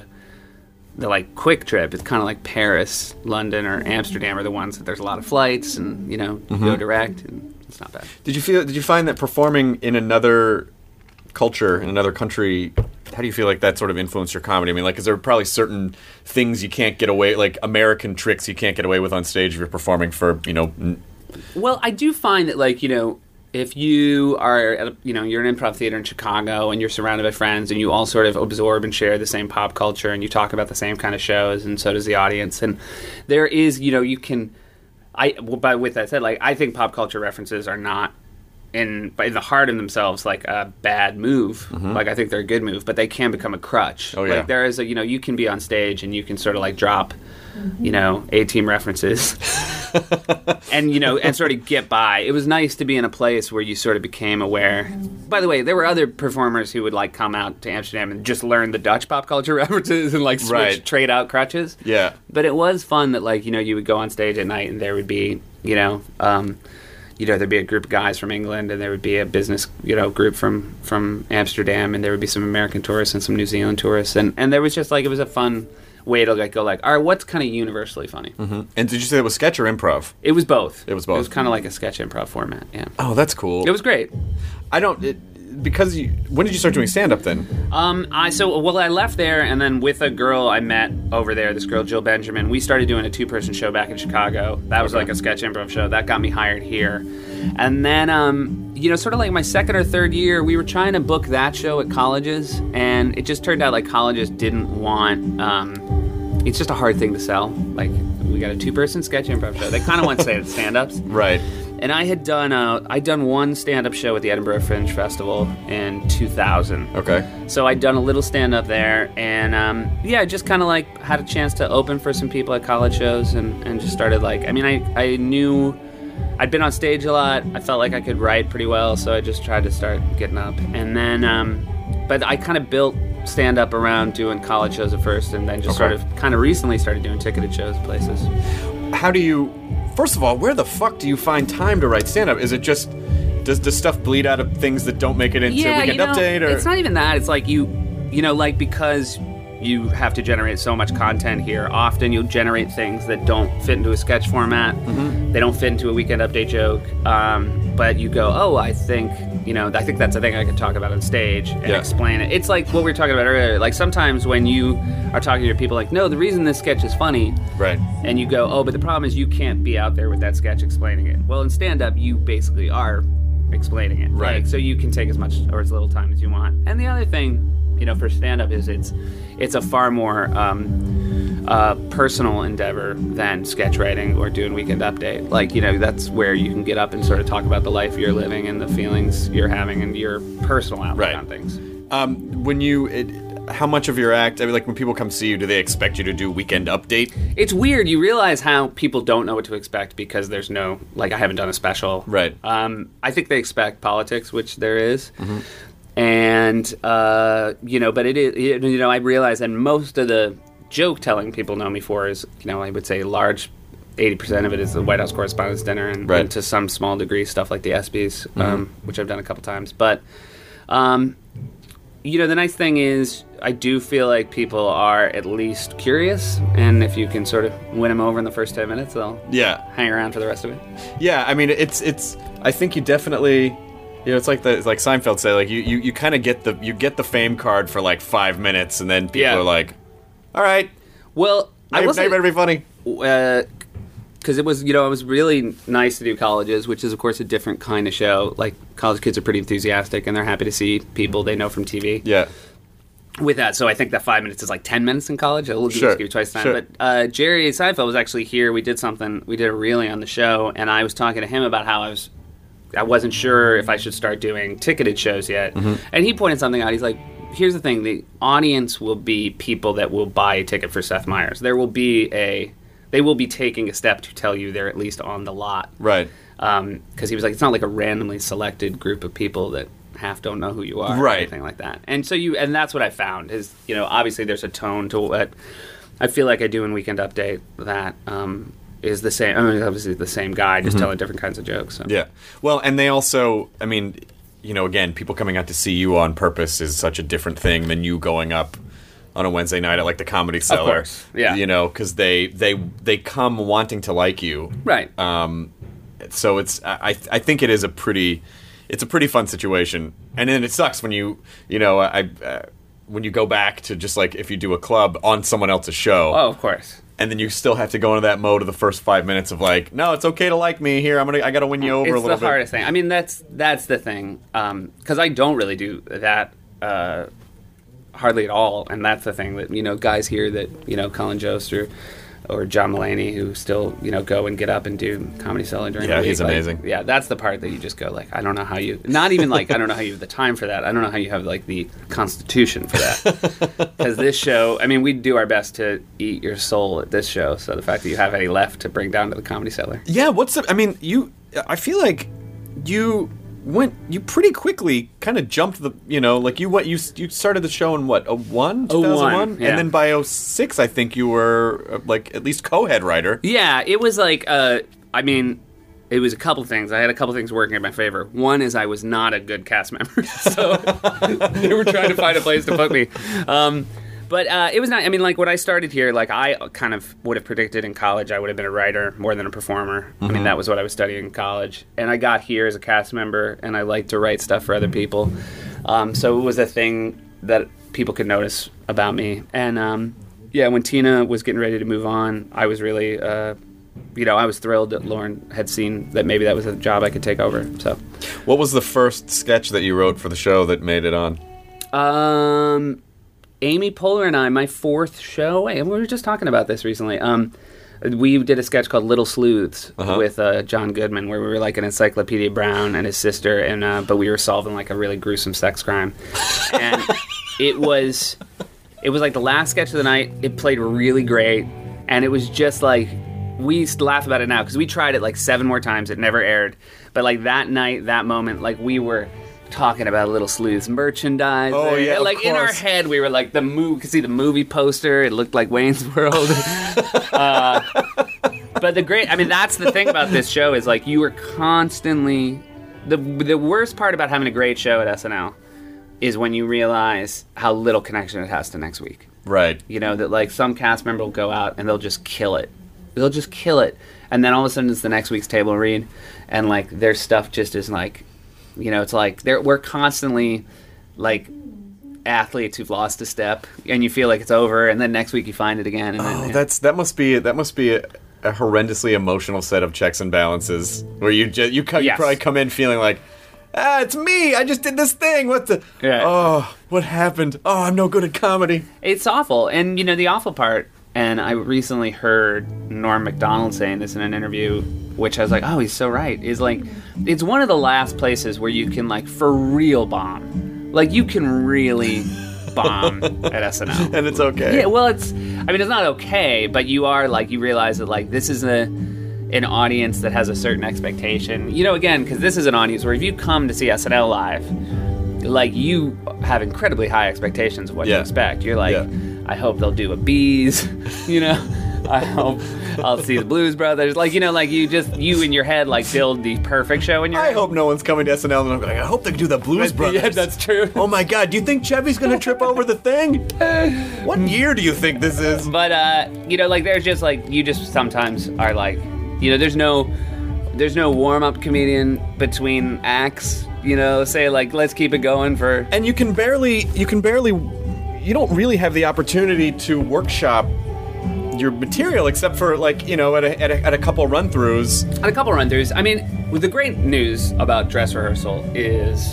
the like quick trip, it's kind of like Paris, London, or Amsterdam are the ones that there's a lot of flights and you know you go direct and it's not bad. Did you feel? Did you find that performing in another culture in another country? How do you feel like that sort of influenced your comedy? I mean, like, is there probably certain things you can't get away, like American tricks you can't get away with on stage if you're performing for, you know? N- Well, I do find that, like, you know, if you are, at a, you know, you're an improv theater in Chicago and you're surrounded by friends and you all sort of absorb and share the same pop culture and you talk about the same kind of shows and so does the audience. And there is, you know, you can, I, well, but with that said, like, I think pop culture references are not in, in the heart of themselves like a bad move. Like, I think they're a good move, but they can become a crutch. Oh, yeah. Like, there is a, you know, you can be on stage and you can sort of like drop, you know, A-team references. and you know, and sort of get by. It was nice to be in a place where you sort of became aware. By the way, there were other performers who would like come out to Amsterdam and just learn the Dutch pop culture references and like switch, Right. trade out crutches. Yeah. But it was fun that like you know you would go on stage at night and there would be you know. Um, you know, there'd be a group of guys from England, and there would be a business, you know, group from, from Amsterdam, and there would be some American tourists and some New Zealand tourists, and, and there was just like it was a fun way to like go like, all right, what's kind of universally funny? Mm-hmm. And did you say it was sketch or improv? It was both. It was both. It was kind of like a sketch improv format. Yeah. Oh, that's cool. It was great. I don't. It, because you, when did you start doing stand-up then? Um, I so well, I left there, and then with a girl I met over there, this girl Jill Benjamin, we started doing a two-person show back in Chicago. That was Okay. like a sketch improv show that got me hired here, and then um, you know, sort of like my second or third year, we were trying to book that show at colleges, and it just turned out like colleges didn't want. Um, it's just a hard thing to sell. Like we got a two-person sketch improv show. They kind of want stand-ups. Right. And I had done uh, I'd done one stand-up show at the Edinburgh Fringe Festival in two thousand. Okay. So I'd done a little stand-up there, and um, yeah, I just kind of like had a chance to open for some people at college shows, and, and just started like, I mean, I, I knew I'd been on stage a lot. I felt like I could write pretty well, so I just tried to start getting up. And then, um, but I kind of built stand-up around doing college shows at first, and then just Okay. sort of kind of recently started doing ticketed shows at places. How do you... First of all, where the fuck do you find time to write stand-up? Is it just... Does the stuff bleed out of things that don't make it into Weekend you know, Update? Or? It's not even that. It's like you, you know, like because you have to generate so much content here, often you'll generate things that don't fit into a sketch format. Mm-hmm. They don't fit into a Weekend Update joke. Um, but you go, oh, I think, you know, I think that's a thing I could talk about on stage and Yeah. explain it. It's like what we were talking about earlier. Like sometimes when you are talking to people like, no, the reason this sketch is funny, Right. and you go, oh, but the problem is you can't be out there with that sketch explaining it. Well, in stand-up, you basically are explaining it. Right. Like, so you can take as much or as little time as you want. And the other thing, you know, for stand-up is it's it's a far more um, uh, personal endeavor than sketch writing or doing Weekend Update. Like, you know, that's where you can get up and sort of talk about the life you're living and the feelings you're having and your personal outlook Right. on things. Um, when you... It, how much of your act... I mean, like, when people come see you, do they expect you to do Weekend Update? It's weird. You realize how people don't know what to expect because there's no, like, I haven't done a special. Right. Um, I think they expect politics, which there is. Mm-hmm. And, uh, you know, but it is, it, you know, I realize that most of the joke telling people know me for is, you know, I would say large eighty percent of it is the White House Correspondents' Dinner and, Right. and to some small degree stuff like the ESPYs, um, mm-hmm. which I've done a couple times. But, um, you know, the nice thing is I do feel like people are at least curious, and if you can sort of win them over in the first ten minutes, they'll Yeah. hang around for the rest of it. Yeah, I mean, it's... it's. I think you definitely... You know, it's like the it's like Seinfeld said, like you, you, you kind of get the you get the fame card for like five minutes, and then people Yeah. are like, "All right, Well, now, I you- will now you say, better be funny." because it was, you know, it was really nice to do colleges, which is, of course, a different kind of show. Like, college kids are pretty enthusiastic, and they're happy to see people they know from T V. Yeah, With that, so I think that five minutes is like ten minutes in college. I'll Sure, give you twice the time. sure. But uh, Jerry Seinfeld was actually here. We did something. We did a reeling on the show, and I was talking to him about how I was. I wasn't sure if I should start doing ticketed shows yet. Mm-hmm. And he pointed something out. He's like, here's the thing. The audience will be people that will buy a ticket for Seth Meyers. There will be a... They will be taking a step to tell you they're at least on the lot. right. Because um, he was like, it's not like a randomly selected group of people that half don't know who you are. Right. Or anything like that. And so you... And that's what I found is, you know, obviously there's a tone to what I feel like I do in Weekend Update that... Um, is the same. I mean, obviously the same guy, just Mm-hmm. telling different kinds of jokes. So. Yeah. Well, and they also, I mean, you know, again, people coming out to see you on purpose is such a different thing than you going up on a Wednesday night at like the Comedy Cellar. course, yeah. You know, because they they they come wanting to like you. Right. Um. So it's I I think it is a pretty it's a pretty fun situation, and then it sucks when you you know I. Uh, when you go back to just like if you do a club on someone else's show. Oh, of course. And then you still have to go into that mode of the first five minutes of like, no, it's okay to like me here. I'm gonna, I gotta win you over It's a little the bit. hardest thing. I mean, that's that's the thing. Because I don't really do that uh, hardly at all, and that's the thing that you know guys here that you know Colin Jost or or John Mulaney who still you know go and get up and do Comedy Cellar during Yeah, the week. he's Like, amazing. yeah, that's the part that you just go like, I don't know how you. Not even like I don't know how you have the time for that. I don't know how you have like the constitution for that. Because this show, I mean, we do our best to eat your soul at this show. So the fact that you have any left to bring down to the Comedy Cellar. Yeah, what's the? I mean, you. I feel like you went. You pretty quickly kind of jumped the. You know, like you went. You you started the show in what? oh one, two thousand one, yeah. and then by oh six, I think you were uh, like at least co-head writer. Yeah, it was like, uh, I mean, it was a couple things. I had a couple things working in my favor. One is I was not a good cast member, so they were trying to find a place to put me. Um, but uh, it was not, I mean, like when I started here, like I kind of would have predicted in college I would have been a writer more than a performer. Mm-hmm. I mean, that was what I was studying in college. And I got here as a cast member, and I like to write stuff for other people. Um, so it was a thing that people could notice about me. And um, yeah, when Tina was getting ready to move on, I was really, uh, you know, I was thrilled that Lauren had seen that maybe that was a job I could take over. So, What was the first sketch that you wrote for the show that made it on? um, Amy Poehler and I, my fourth show, and we were just talking about this recently. Um, we did a sketch called Little Sleuths Uh-huh. with uh, John Goodman, where we were like an Encyclopedia Brown and his sister, and uh, but we were solving like a really gruesome sex crime, and it was it was like the last sketch of the night. It played really great, and it was just like we used to laugh about it now because we tried it like seven more times. It never aired, but like that night, that moment, like we were talking about Little Sleuths merchandise. Oh, yeah, And, of like in our course. head, we were like the movie. Could see the movie poster. It looked like Wayne's World. uh, but the great, I mean, that's the thing about this show is like you were constantly. The the worst part about having a great show at S N L is when you realize how little connection it has to next week. Right. You know, that like some cast member will go out and they'll just kill it. They'll just kill it. And then all of a sudden it's the next week's table read and like their stuff just is like, you know, it's like they're, we're constantly like athletes who've lost a step and you feel like it's over and then next week you find it again. And Oh, then, that's that must be that must be a, a horrendously emotional set of checks and balances where you just you, co- you Yes. probably come in feeling like, ah, it's me. I just did this thing. What the? Yeah. Oh, what happened? Oh, I'm no good at comedy. It's awful. And, you know, the awful part, and I recently heard Norm Macdonald saying this in an interview, which I was like, oh, he's so right, is like, it's one of the last places where you can, like, for real bomb. Like, you can really bomb at S N L. And it's okay. Yeah, well, it's, I mean, it's not okay, but you are, like, you realize that, like, this is a an audience that has a certain expectation. You know, again, because this is an audience where if you come to see S N L live, like, you have incredibly high expectations of what Yeah. you expect. You're like, Yeah. I hope they'll do a Bees, you know? I hope I'll see the Blues Brothers. Like, you know, like, you just, you in your head, like, build the perfect show in your I head. hope no one's coming to S N L and I'm like, I hope they do the Blues Brothers. Yeah, that's true. Oh my God, do you think Chevy's gonna trip over the thing? What year do you think this is? But, uh, you know, like, there's just, like, you just sometimes are like, you know, there's no, there's no warm-up comedian between acts, you know, say, like, let's keep it going for... And you can barely, you can barely, you don't really have the opportunity to workshop your material except for, like, you know, at a, at a, at a couple run-throughs. On a couple run-throughs. I mean, the great news about dress rehearsal is,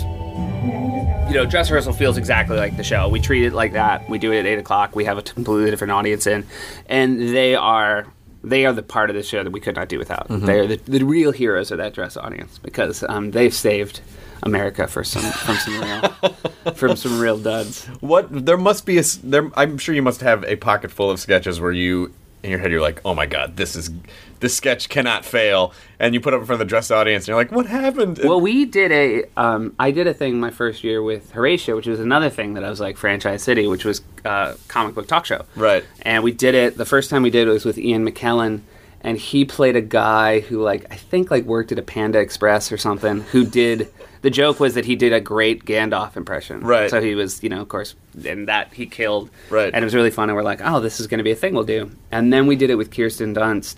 you know, dress rehearsal feels exactly like the show. We treat it like that. We do it at eight o'clock. We have a completely different audience in. And they are... They are the part of the show that we could not do without. Mm-hmm. They are the, the real heroes of that dress audience because um, they've saved America for some from some real from some real duds. What there must be a s- there. I'm sure you must have a pocket full of sketches where you, in your head, you're like, oh my God, this is this sketch cannot fail, and you put it up in front of the dress audience, and you're like, what happened? Well, we did a um, I did a thing my first year with Horatio, which was another thing that I was like Franchise City, which was uh, comic book talk show. Right. And we did it. The first time we did it was with Ian McKellen. And he played a guy who, like, I think, like, worked at a Panda Express or something, who did... The joke was that he did a great Gandalf impression. Right. So he was, you know, of course, and that he killed. Right. And it was really fun, and we're like, oh, this is going to be a thing we'll do. And then we did it with Kirsten Dunst,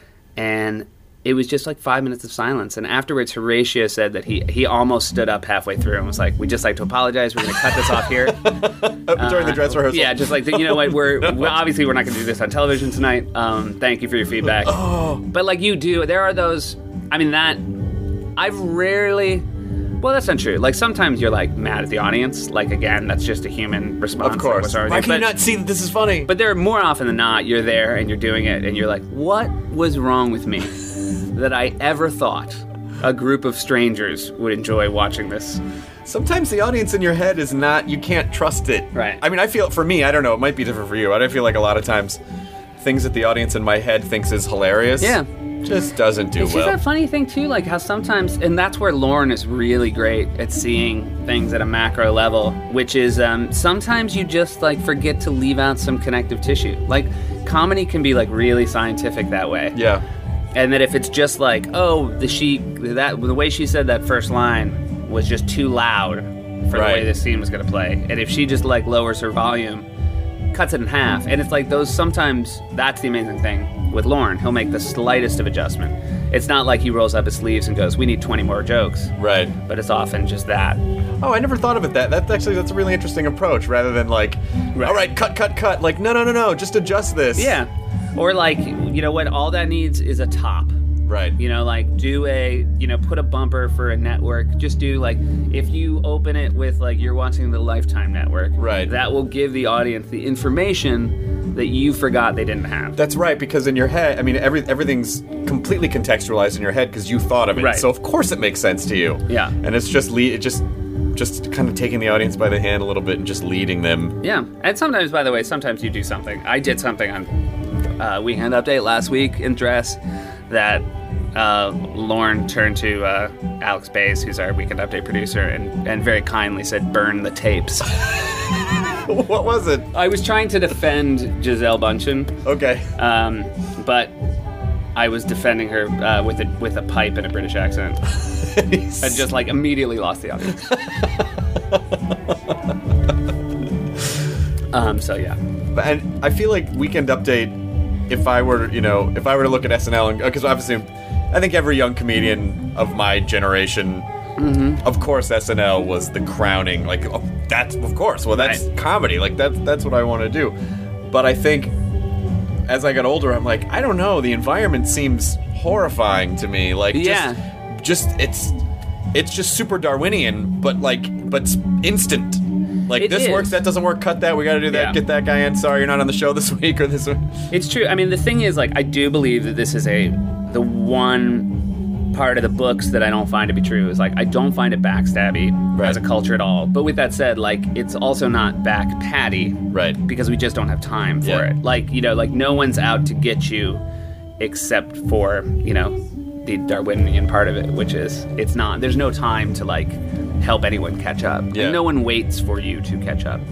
and it was just, like, five minutes of silence. And afterwards, Horatio said that he, he almost stood up halfway through and was like, we'd just like to apologize. We're going to cut this off here. Uh, during the dress rehearsal. Yeah, just like, you know what, we're, well, obviously we're not going to do this on television tonight. Um, thank you for your feedback. Oh. But, like, you do, there are those, I mean, that, I've rarely, well, that's not true. Like, sometimes you're, like, mad at the audience. Like, again, that's just a human response. Of course. Like, Why can you but, not see that this is funny? but there are more often than not, you're there and you're doing it, and you're like, what was wrong with me that I ever thought a group of strangers would enjoy watching this? Sometimes the audience in your head is not, you can't trust it. Right. I mean, I feel, for me, I don't know, it might be different for you, but I feel like a lot of times things that the audience in my head thinks is hilarious Yeah. just doesn't do It's well. just that funny thing, too, like how sometimes, and that's where Lauren is really great at seeing things at a macro level, which is um, sometimes you just, like, forget to leave out some connective tissue. Like, comedy can be, like, really scientific that way. Yeah. And that if it's just like, oh, the she, that the way she said that first line was just too loud for Right. the way this scene was going to play. And if she just, like, lowers her volume, cuts it in half. And it's like those, sometimes, that's the amazing thing with Lauren. He'll make the slightest of adjustment. It's not like he rolls up his sleeves and goes, "We need twenty more jokes." Right. But it's often just that. Oh, I never thought of it that. That's actually that's a really interesting approach. Rather than like, Right. all right, cut, cut, cut. Like, no, no, no, no. Just adjust this. Yeah. Or like, you know what? All that needs is a top. Right. You know, like do a, you know, put a bumper for a network. Just do like, if you open it with like you're watching the Lifetime network, Right. that will give the audience the information that you forgot they didn't have. That's right, because in your head, I mean, every everything's completely contextualized in your head because you thought of it. Right. So of course it makes sense to you. Yeah. And it's just le- it just just kind of taking the audience by the hand a little bit and just leading them. Yeah. And sometimes, by the way, sometimes you do something. I did something on uh, Weekend Update last week in dress that uh, Lauren turned to uh, Alex Bays, who's our Weekend Update producer, and, and very kindly said, "Burn the tapes." What was it? I was trying to defend Gisele Bundchen, Okay. um, but I was defending her uh, with a with a pipe and a British accent. I just like immediately lost the audience. um, so yeah. And I feel like Weekend Update, if I were, you know, if I were to look at S N L, because obviously, I think every young comedian of my generation, Mm-hmm. of course, S N L was the crowning. Like, oh, that's of course. Well, that's Right. comedy. Like that's that's what I want to do. But I think as I got older, I'm like, I don't know. The environment seems horrifying to me. Like, Yeah. just, just it's it's just super Darwinian, but like, but s- instant. Like, It this is. works, that doesn't work, cut that, we gotta do that, Yeah. get that guy in, sorry you're not on the show this week or this week. It's true. I mean, the thing is, like, I do believe that this is a the one part of the books that I don't find to be true is like I don't find it backstabby Right. as a culture at all. But with that said, like it's also not back patty, Right. Because we just don't have time for Yeah. it. Like you know, like no one's out to get you, except for you know the Darwinian part of it, which is it's not. There's no time to like help anyone catch up. Yeah. And no one waits for you to catch up.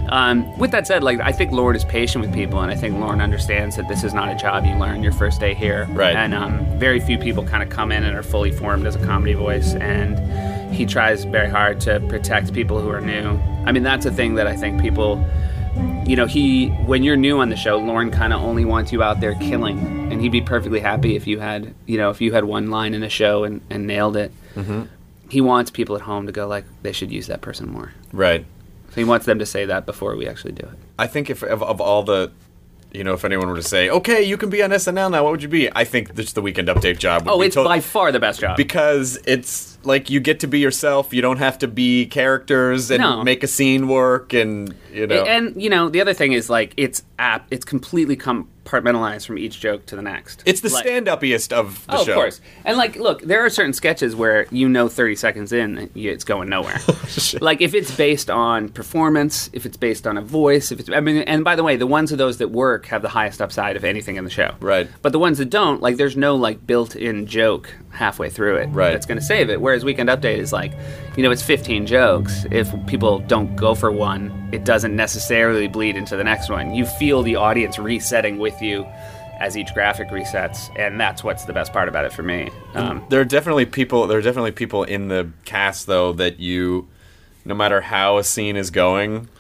Um, with that said, like I think Lauren is patient with people, and I think Lauren understands that this is not a job you learn your first day here. Right. And um, very few people kind of come in and are fully formed as a comedy voice, and he tries very hard to protect people who are new. I mean, that's a thing that I think people, you know, he when you're new on the show, Lauren kind of only wants you out there killing, and he'd be perfectly happy if you had, you know, if you had one line in a show and, and nailed it. Mm-hmm. He wants people at home to go like, they should use that person more. Right. So he wants them to say that before we actually do it. I think if of, of all the, you know, if anyone were to say, okay, you can be on S N L now, what would you be? I think just the Weekend Update job would Oh, be it's to- by far the best job. because it's like you get to be yourself. You don't have to be characters and No. make a scene work, and you know. And, you know, the other thing is, like, it's app, it's completely compartmentalized from each joke to the next. it's the Like- stand-upiest of the Oh, show. of course. And, like, look, there are certain sketches where you know thirty seconds in, that you- it's going nowhere. Like, if it's based on performance, if it's based on a voice, if it's, I mean, and by the way, the ones of those that work have the highest upside of anything in the show. Right. But the ones that don't, like, there's no, like, built-in joke halfway through it Right. that's going to save it. Whereas Weekend Update is like, you know, it's fifteen jokes. If people don't go for one, it doesn't necessarily bleed into the next one. You feel the audience resetting with you as each graphic resets, and that's what's the best part about it for me. Um, There are definitely people. There are definitely people in the cast though that you, no matter how a scene is going,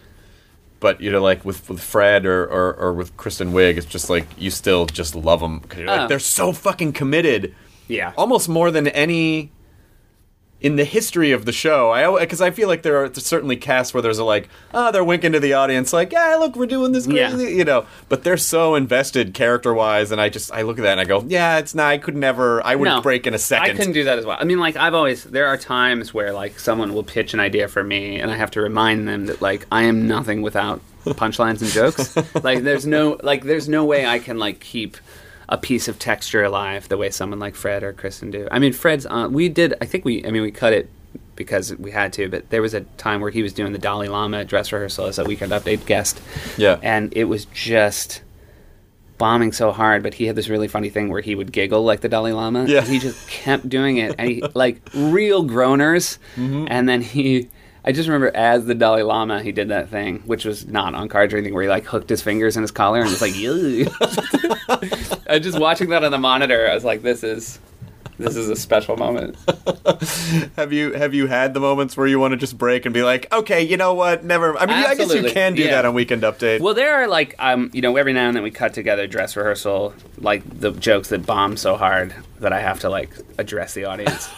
but you know, like with, with Fred or, or, or with Kristen Wiig, it's just like you still just love them because you're like Oh. they're so fucking committed. yeah. Almost more than any in the history of the show. I because I feel like there are certainly casts where there's a like, oh, they're winking to the audience like, yeah, look, we're doing this crazy, Yeah. you know. But they're so invested character wise, and I just I look at that and I go, yeah, it's not. I could never. I would No, break in a second. I couldn't do that as well. I mean, like, I've always, there are times where, like, someone will pitch an idea for me, and I have to remind them that, like, I am nothing without punchlines and jokes. Like, there's no, like, there's no way I can, like, keep a piece of texture alive the way someone like Fred or Kristen do. I mean, Fred's, uh, we did, I think we, I mean, we cut it because we had to, but there was a time where he was doing the Dalai Lama dress rehearsal as a Weekend Update guest. Yeah. And it was just bombing so hard, but he had this really funny thing where he would giggle like the Dalai Lama. Yeah. And he just kept doing it, and he, like real groaners. Mm-hmm. And then he, I just remember as the Dalai Lama, he did that thing, which was not on cards or anything, where he like hooked his fingers in his collar and was like, "Ew." I was just watching that on the monitor. I was like, "This is, This is a special moment. have you have you had the moments where you want to just break and be like, okay, you know what? Never. I mean, I guess you Absolutely. can do Yeah. that on Weekend Update. Well, there are like, um, you know, every now and then we cut together dress rehearsal, like the jokes that bomb so hard that I have to like address the audience.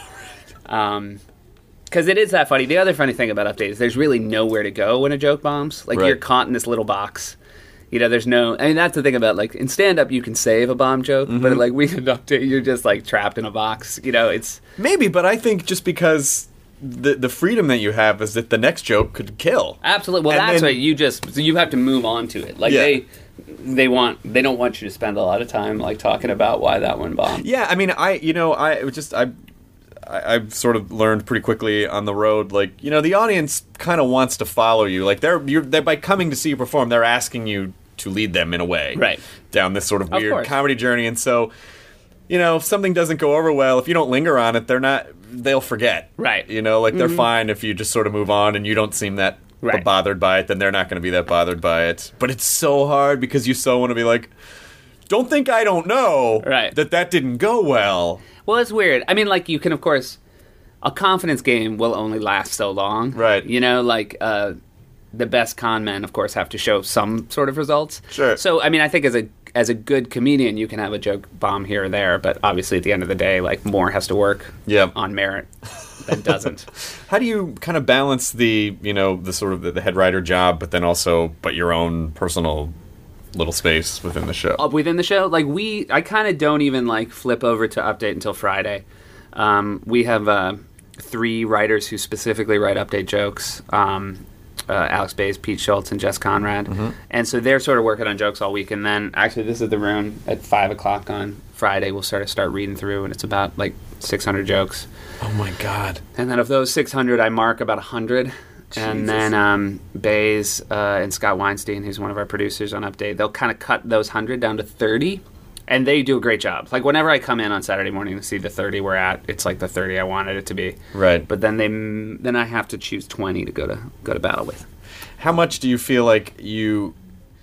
um, because it is that funny. The other funny thing about Update is there's really nowhere to go when a joke bombs. Like Right. you're caught in this little box. You know, there's no. I mean, that's the thing about like in stand-up, you can save a bomb joke, Mm-hmm. but like Weekend Update, you're just like trapped in a box. You know, it's Maybe, but I think just because the the freedom that you have is that the next joke could kill. absolutely. Well, And that's then- what you just you have to move on to it. Like Yeah. they they want they don't want you to spend a lot of time like talking about why that one bombed. Yeah, I mean, I you know, I it was just I. I, I've sort of learned pretty quickly on the road, like, you know, the audience kind of wants to follow you. Like, they're, you're, they're by coming to see you perform, they're asking you to lead them in a way, Right. down this sort of Of weird course. comedy journey. And so, you know, if something doesn't go over well, if you don't linger on it, they're not, they'll forget. Right. You know, like, they're fine if you just sort of move on and you don't seem that Right. bothered by it, then they're not going to be that bothered by it. But it's so hard because you so want to be like, don't think I don't know Right. that that didn't go well. Well, it's weird. I mean, like, you can, of course, a confidence game will only last so long. Right. You know, like, uh, the best con men, of course, have to show some sort of results. Sure. So, I mean, I think as a as a good comedian, you can have a joke bomb here or there, but obviously at the end of the day, like, more has to work Yeah. on merit than doesn't. How do you kind of balance the, you know, the sort of the, the head writer job, but then also, but your own personal little space within the show? Uh, within the show, like, we, I kind of don't even, like, flip over to Update until Friday. Um, we have uh, three writers who specifically write Update jokes. Um, uh, Alex Bays, Pete Schultz, and Jess Conrad. And so they're sort of working on jokes all week. And then, actually, this is the room at five o'clock on Friday. We'll sort of start reading through, and it's about, like, six hundred jokes. Oh my God. And then of those six hundred, I mark about one hundred. And then um, Bays uh, and Scott Weinstein, who's one of our producers on Update, they'll kind of cut those one hundred down to thirty. And they do a great job. Like, whenever I come in on Saturday morning to see the thirty we're at, it's like the thirty I wanted it to be. Right. But then they then I have to choose twenty to go to go to battle with. How much do you feel like you,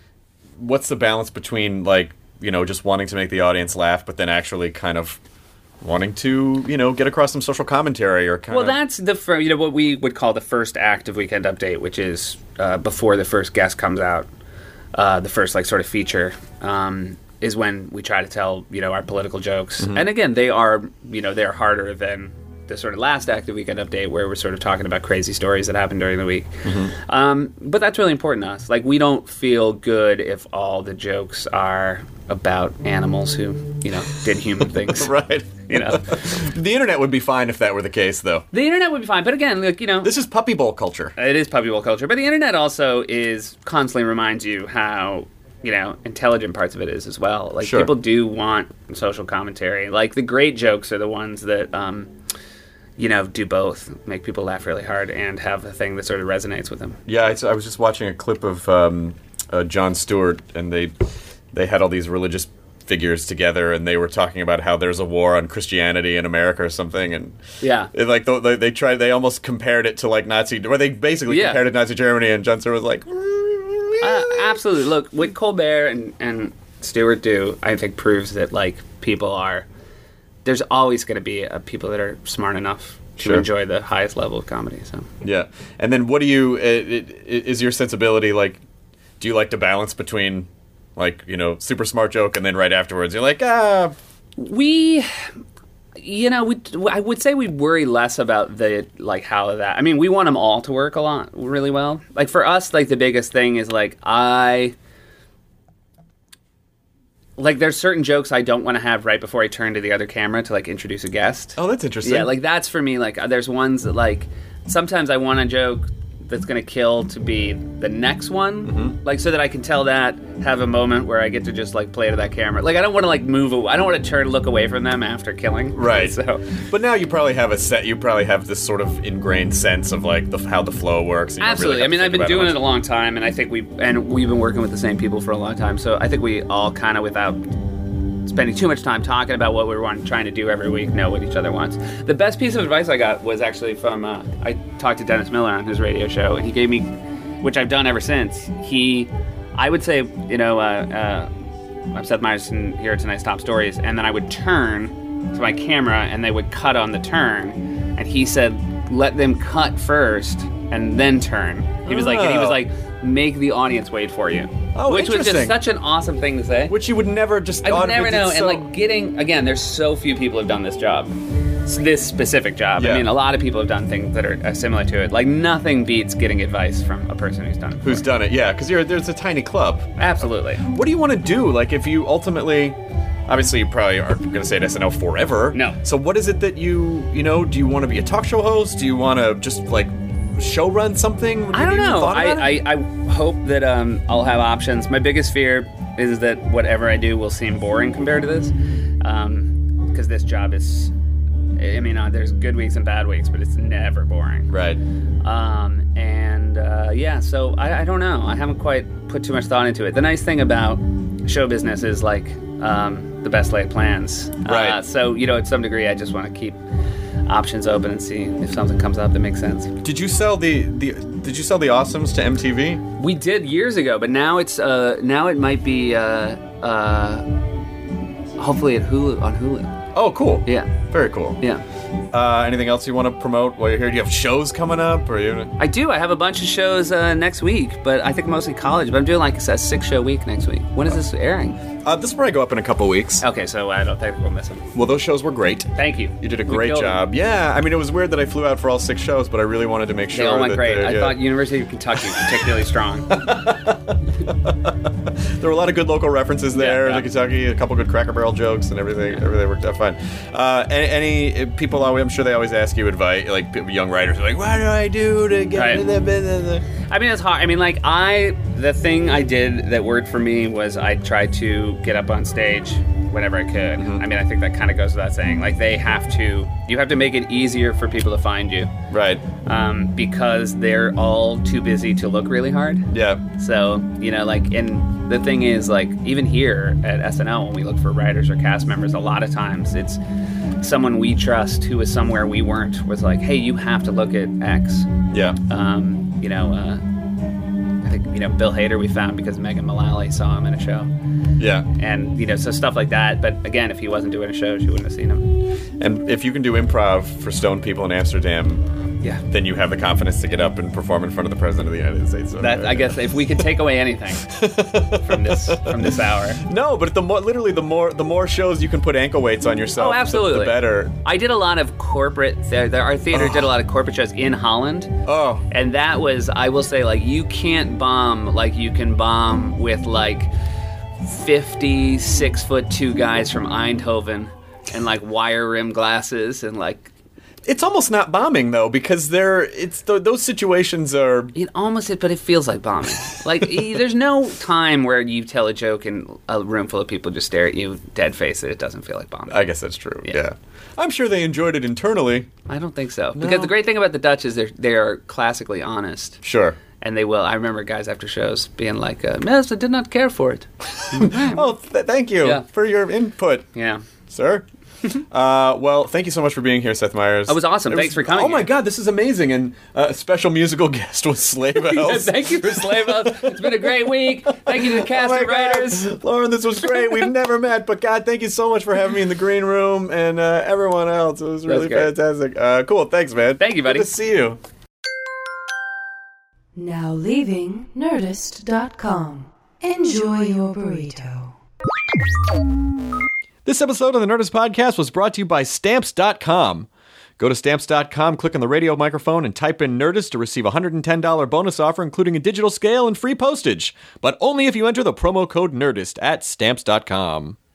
what's the balance between, like, you know, just wanting to make the audience laugh, but then actually kind of wanting to, you know, get across some social commentary or kind Well, of... that's the fir- you know what we would call the first act of Weekend Update, which is uh, before the first guest comes out, uh, the first like sort of feature. Um, is when we try to tell, you know, our political jokes. Mm-hmm. And again, they are, you know, they're harder than the sort of last act of Weekend Update where we're sort of talking about crazy stories that happened during the week. Mm-hmm. Um, but that's really important to us. Like, we don't feel good if all the jokes are about animals who, you know, did human things. Right. You know, The internet would be fine if that were the case, though. the internet would be fine. But again, like, you know, This is puppy bowl culture. it is puppy bowl culture. But the internet also is constantly reminds you how, you know, intelligent parts of it is as well. Like, Sure. people do want social commentary. Like, the great jokes are the ones that, um, you know, do both. Make people laugh really hard and have a thing that sort of resonates with them. Yeah, I, I was just watching a clip of um, uh, Jon Stewart, and they they had all these religious figures together, and they were talking about how there's a war on Christianity in America or something, and Yeah. it, like they, they tried, they almost compared it to like Nazi, or they basically Yeah. compared it to Nazi Germany, and Jon Stewart was like, Uh, absolutely. Look, what Colbert and, and Stewart do, I think, proves that, like, people are... There's always going to be uh, people that are smart enough to Sure. enjoy the highest level of comedy, so... yeah. And then what do you, it, it, is your sensibility like, do you like to balance between, like, you know, super smart joke, and then right afterwards you're like, ah, We, you know, we, I would say we worry less about the, like, how that, I mean, we want them all to work a lot, really well. Like, for us, like, the biggest thing is, like, I, like, there's certain jokes I don't want to have right before I turn to the other camera to, like, introduce a guest. oh, that's interesting. Yeah, like, that's for me, like, there's ones that, like, sometimes I want a joke that's going to kill to be the next one, Mm-hmm. like, so that I can tell that, have a moment where I get to just, like, play to that camera. Like, I don't want to, like, move away. I don't want to turn, look away from them after killing. Right. So, But now you probably have a set. You probably have this sort of ingrained sense of like the, how the flow works. and you don't absolutely. really I mean, have I've to been think about doing it much. a long time, and I think we, and we've been working with the same people for a long time, so I think we all kind of, without spending too much time talking about what we want, trying to do every week, know what each other wants. The best piece of advice I got was actually from, uh, I talked to Dennis Miller on his radio show, and he gave me, which I've done ever since, he, I would say, you know, uh, uh, I'm Seth Meyerson here at Tonight's Top Stories, and then I would turn to my camera, and they would cut on the turn. And he said, let them cut first and then turn. He was like, and he was like, make the audience wait for you. Oh, which was just interesting. such an awesome thing to say. Which you would never just... I would aud- never it's know. so- And like getting, again, there's so few people who've done this job. This specific job. Yeah. I mean, a lot of people have done things that are uh, similar to it. Like, nothing beats getting advice from a person who's done it. Who's before. done it, yeah, because there's a tiny club. Absolutely. What do you want to do? Like, if you ultimately... Obviously, you probably aren't going to stay at S N L forever. No. So what is it that you, you know, do you want to be a talk show host? Do you want to just, like, show run something? Have I don't you even know. thought about I, it? I, I hope that um, I'll have options. My biggest fear is that whatever I do will seem boring compared to this. Because this job is... I mean, uh, there's good weeks and bad weeks, but it's never boring. Right. Um, and uh, yeah, so I, I don't know. I haven't quite put too much thought into it. The nice thing about show business is like um, the best laid plans. Right. Uh, so, you know, to some degree, I just want to keep options open and see if something comes up that makes sense. Did you sell the, the Did you sell the Awesomes to M T V? We did years ago, but now it's uh, now it might be uh, uh, hopefully at Hulu on Hulu. Oh, cool. Yeah, Very cool. yeah. Uh, anything else you want to promote while you're here? Do you have shows coming up? Or you? I do. I have a bunch of shows uh, next week, but I think mostly college. But I'm doing like a six-show week next week. When is this airing? Uh, this will probably go up in a couple weeks. Okay, so I don't think we'll miss them. Well, those shows were great. Thank you. You did a We great killed job. Yeah, I mean, it was weird that I flew out for all six shows, but I really wanted to make They sure all went that great. they- I yeah. thought University of Kentucky particularly strong. There were a lot of good local references there Yeah, yeah. to Kentucky, a couple good Cracker Barrel jokes, and everything. Everything worked out fine. Uh, any, any people? Always, I'm sure they always ask you advice, like p- young writers, are like, "What do I do to get Right. into the business?" I mean, it's hard. I mean, like, I, the thing I did that worked for me was I tried to get up on stage whenever I could. Mm-hmm. I mean, I think that kind of goes without saying. Like, they have to, you have to make it easier for people to find you. Right. Um, because they're all too busy to look really hard. Yeah. So, you know, like, and the thing is, like, even here at S N L, when we look for writers or cast members, a lot of times it's someone we trust who is somewhere we weren't, was like, hey, you have to look at X. Yeah. Um, you know, uh, I think, you know, Bill Hader we found because Megan Mullally saw him in a show. Yeah. And, you know, so stuff like that. But again, if he wasn't doing a show, she wouldn't have seen him. And if you can do improv for stoned people in Amsterdam, Yeah. then you have the confidence to get up and perform in front of the president of the United States. So, That, I guess if we could take away anything from this from this hour. No, but the more, literally, the more the more shows you can put ankle weights on yourself, Oh, the- absolutely. the better. I did a lot of corporate. There, there, our theater did a lot of corporate shows in Holland, Oh. and that was, I will say, like, you can't bomb like you can bomb with like fifty-six foot two guys from Eindhoven and like wire rim glasses and like. It's almost not bombing though, because they're it's th- those situations are. It almost is, but it feels like bombing. Like, e- there's no time where you tell a joke and a room full of people just stare at you, dead face it. It doesn't feel like bombing. I guess that's true. Yeah. Yeah. I'm sure they enjoyed it internally. I don't think so. Because the great thing about the Dutch is they're, they are classically honest. Sure. And they will. I remember guys after shows being like, uh, yes, I did not care for it. Oh, th- thank you Yeah. for your input, Yeah. sir. uh, well, thank you so much for being here, Seth Meyers. That was awesome. It Thanks for coming Oh my here. God, this is amazing. And uh, a special musical guest was Slave Yeah, Elves. thank you for Slave House. It's been a great week. Thank you to the cast Oh my and writers. God. Lauren, this was great. We've never met, but God, thank you so much for having me in the green room and uh, everyone else. It was really great. fantastic. Uh, cool, thanks, man. Thank you, buddy. Good to see you. Now leaving Nerdist dot com. Enjoy your burrito. This episode of the Nerdist Podcast was brought to you by Stamps dot com. Go to Stamps dot com, click on the radio microphone, and type in Nerdist to receive a one hundred ten dollars bonus offer, including a digital scale and free postage. But only if you enter the promo code Nerdist at Stamps dot com.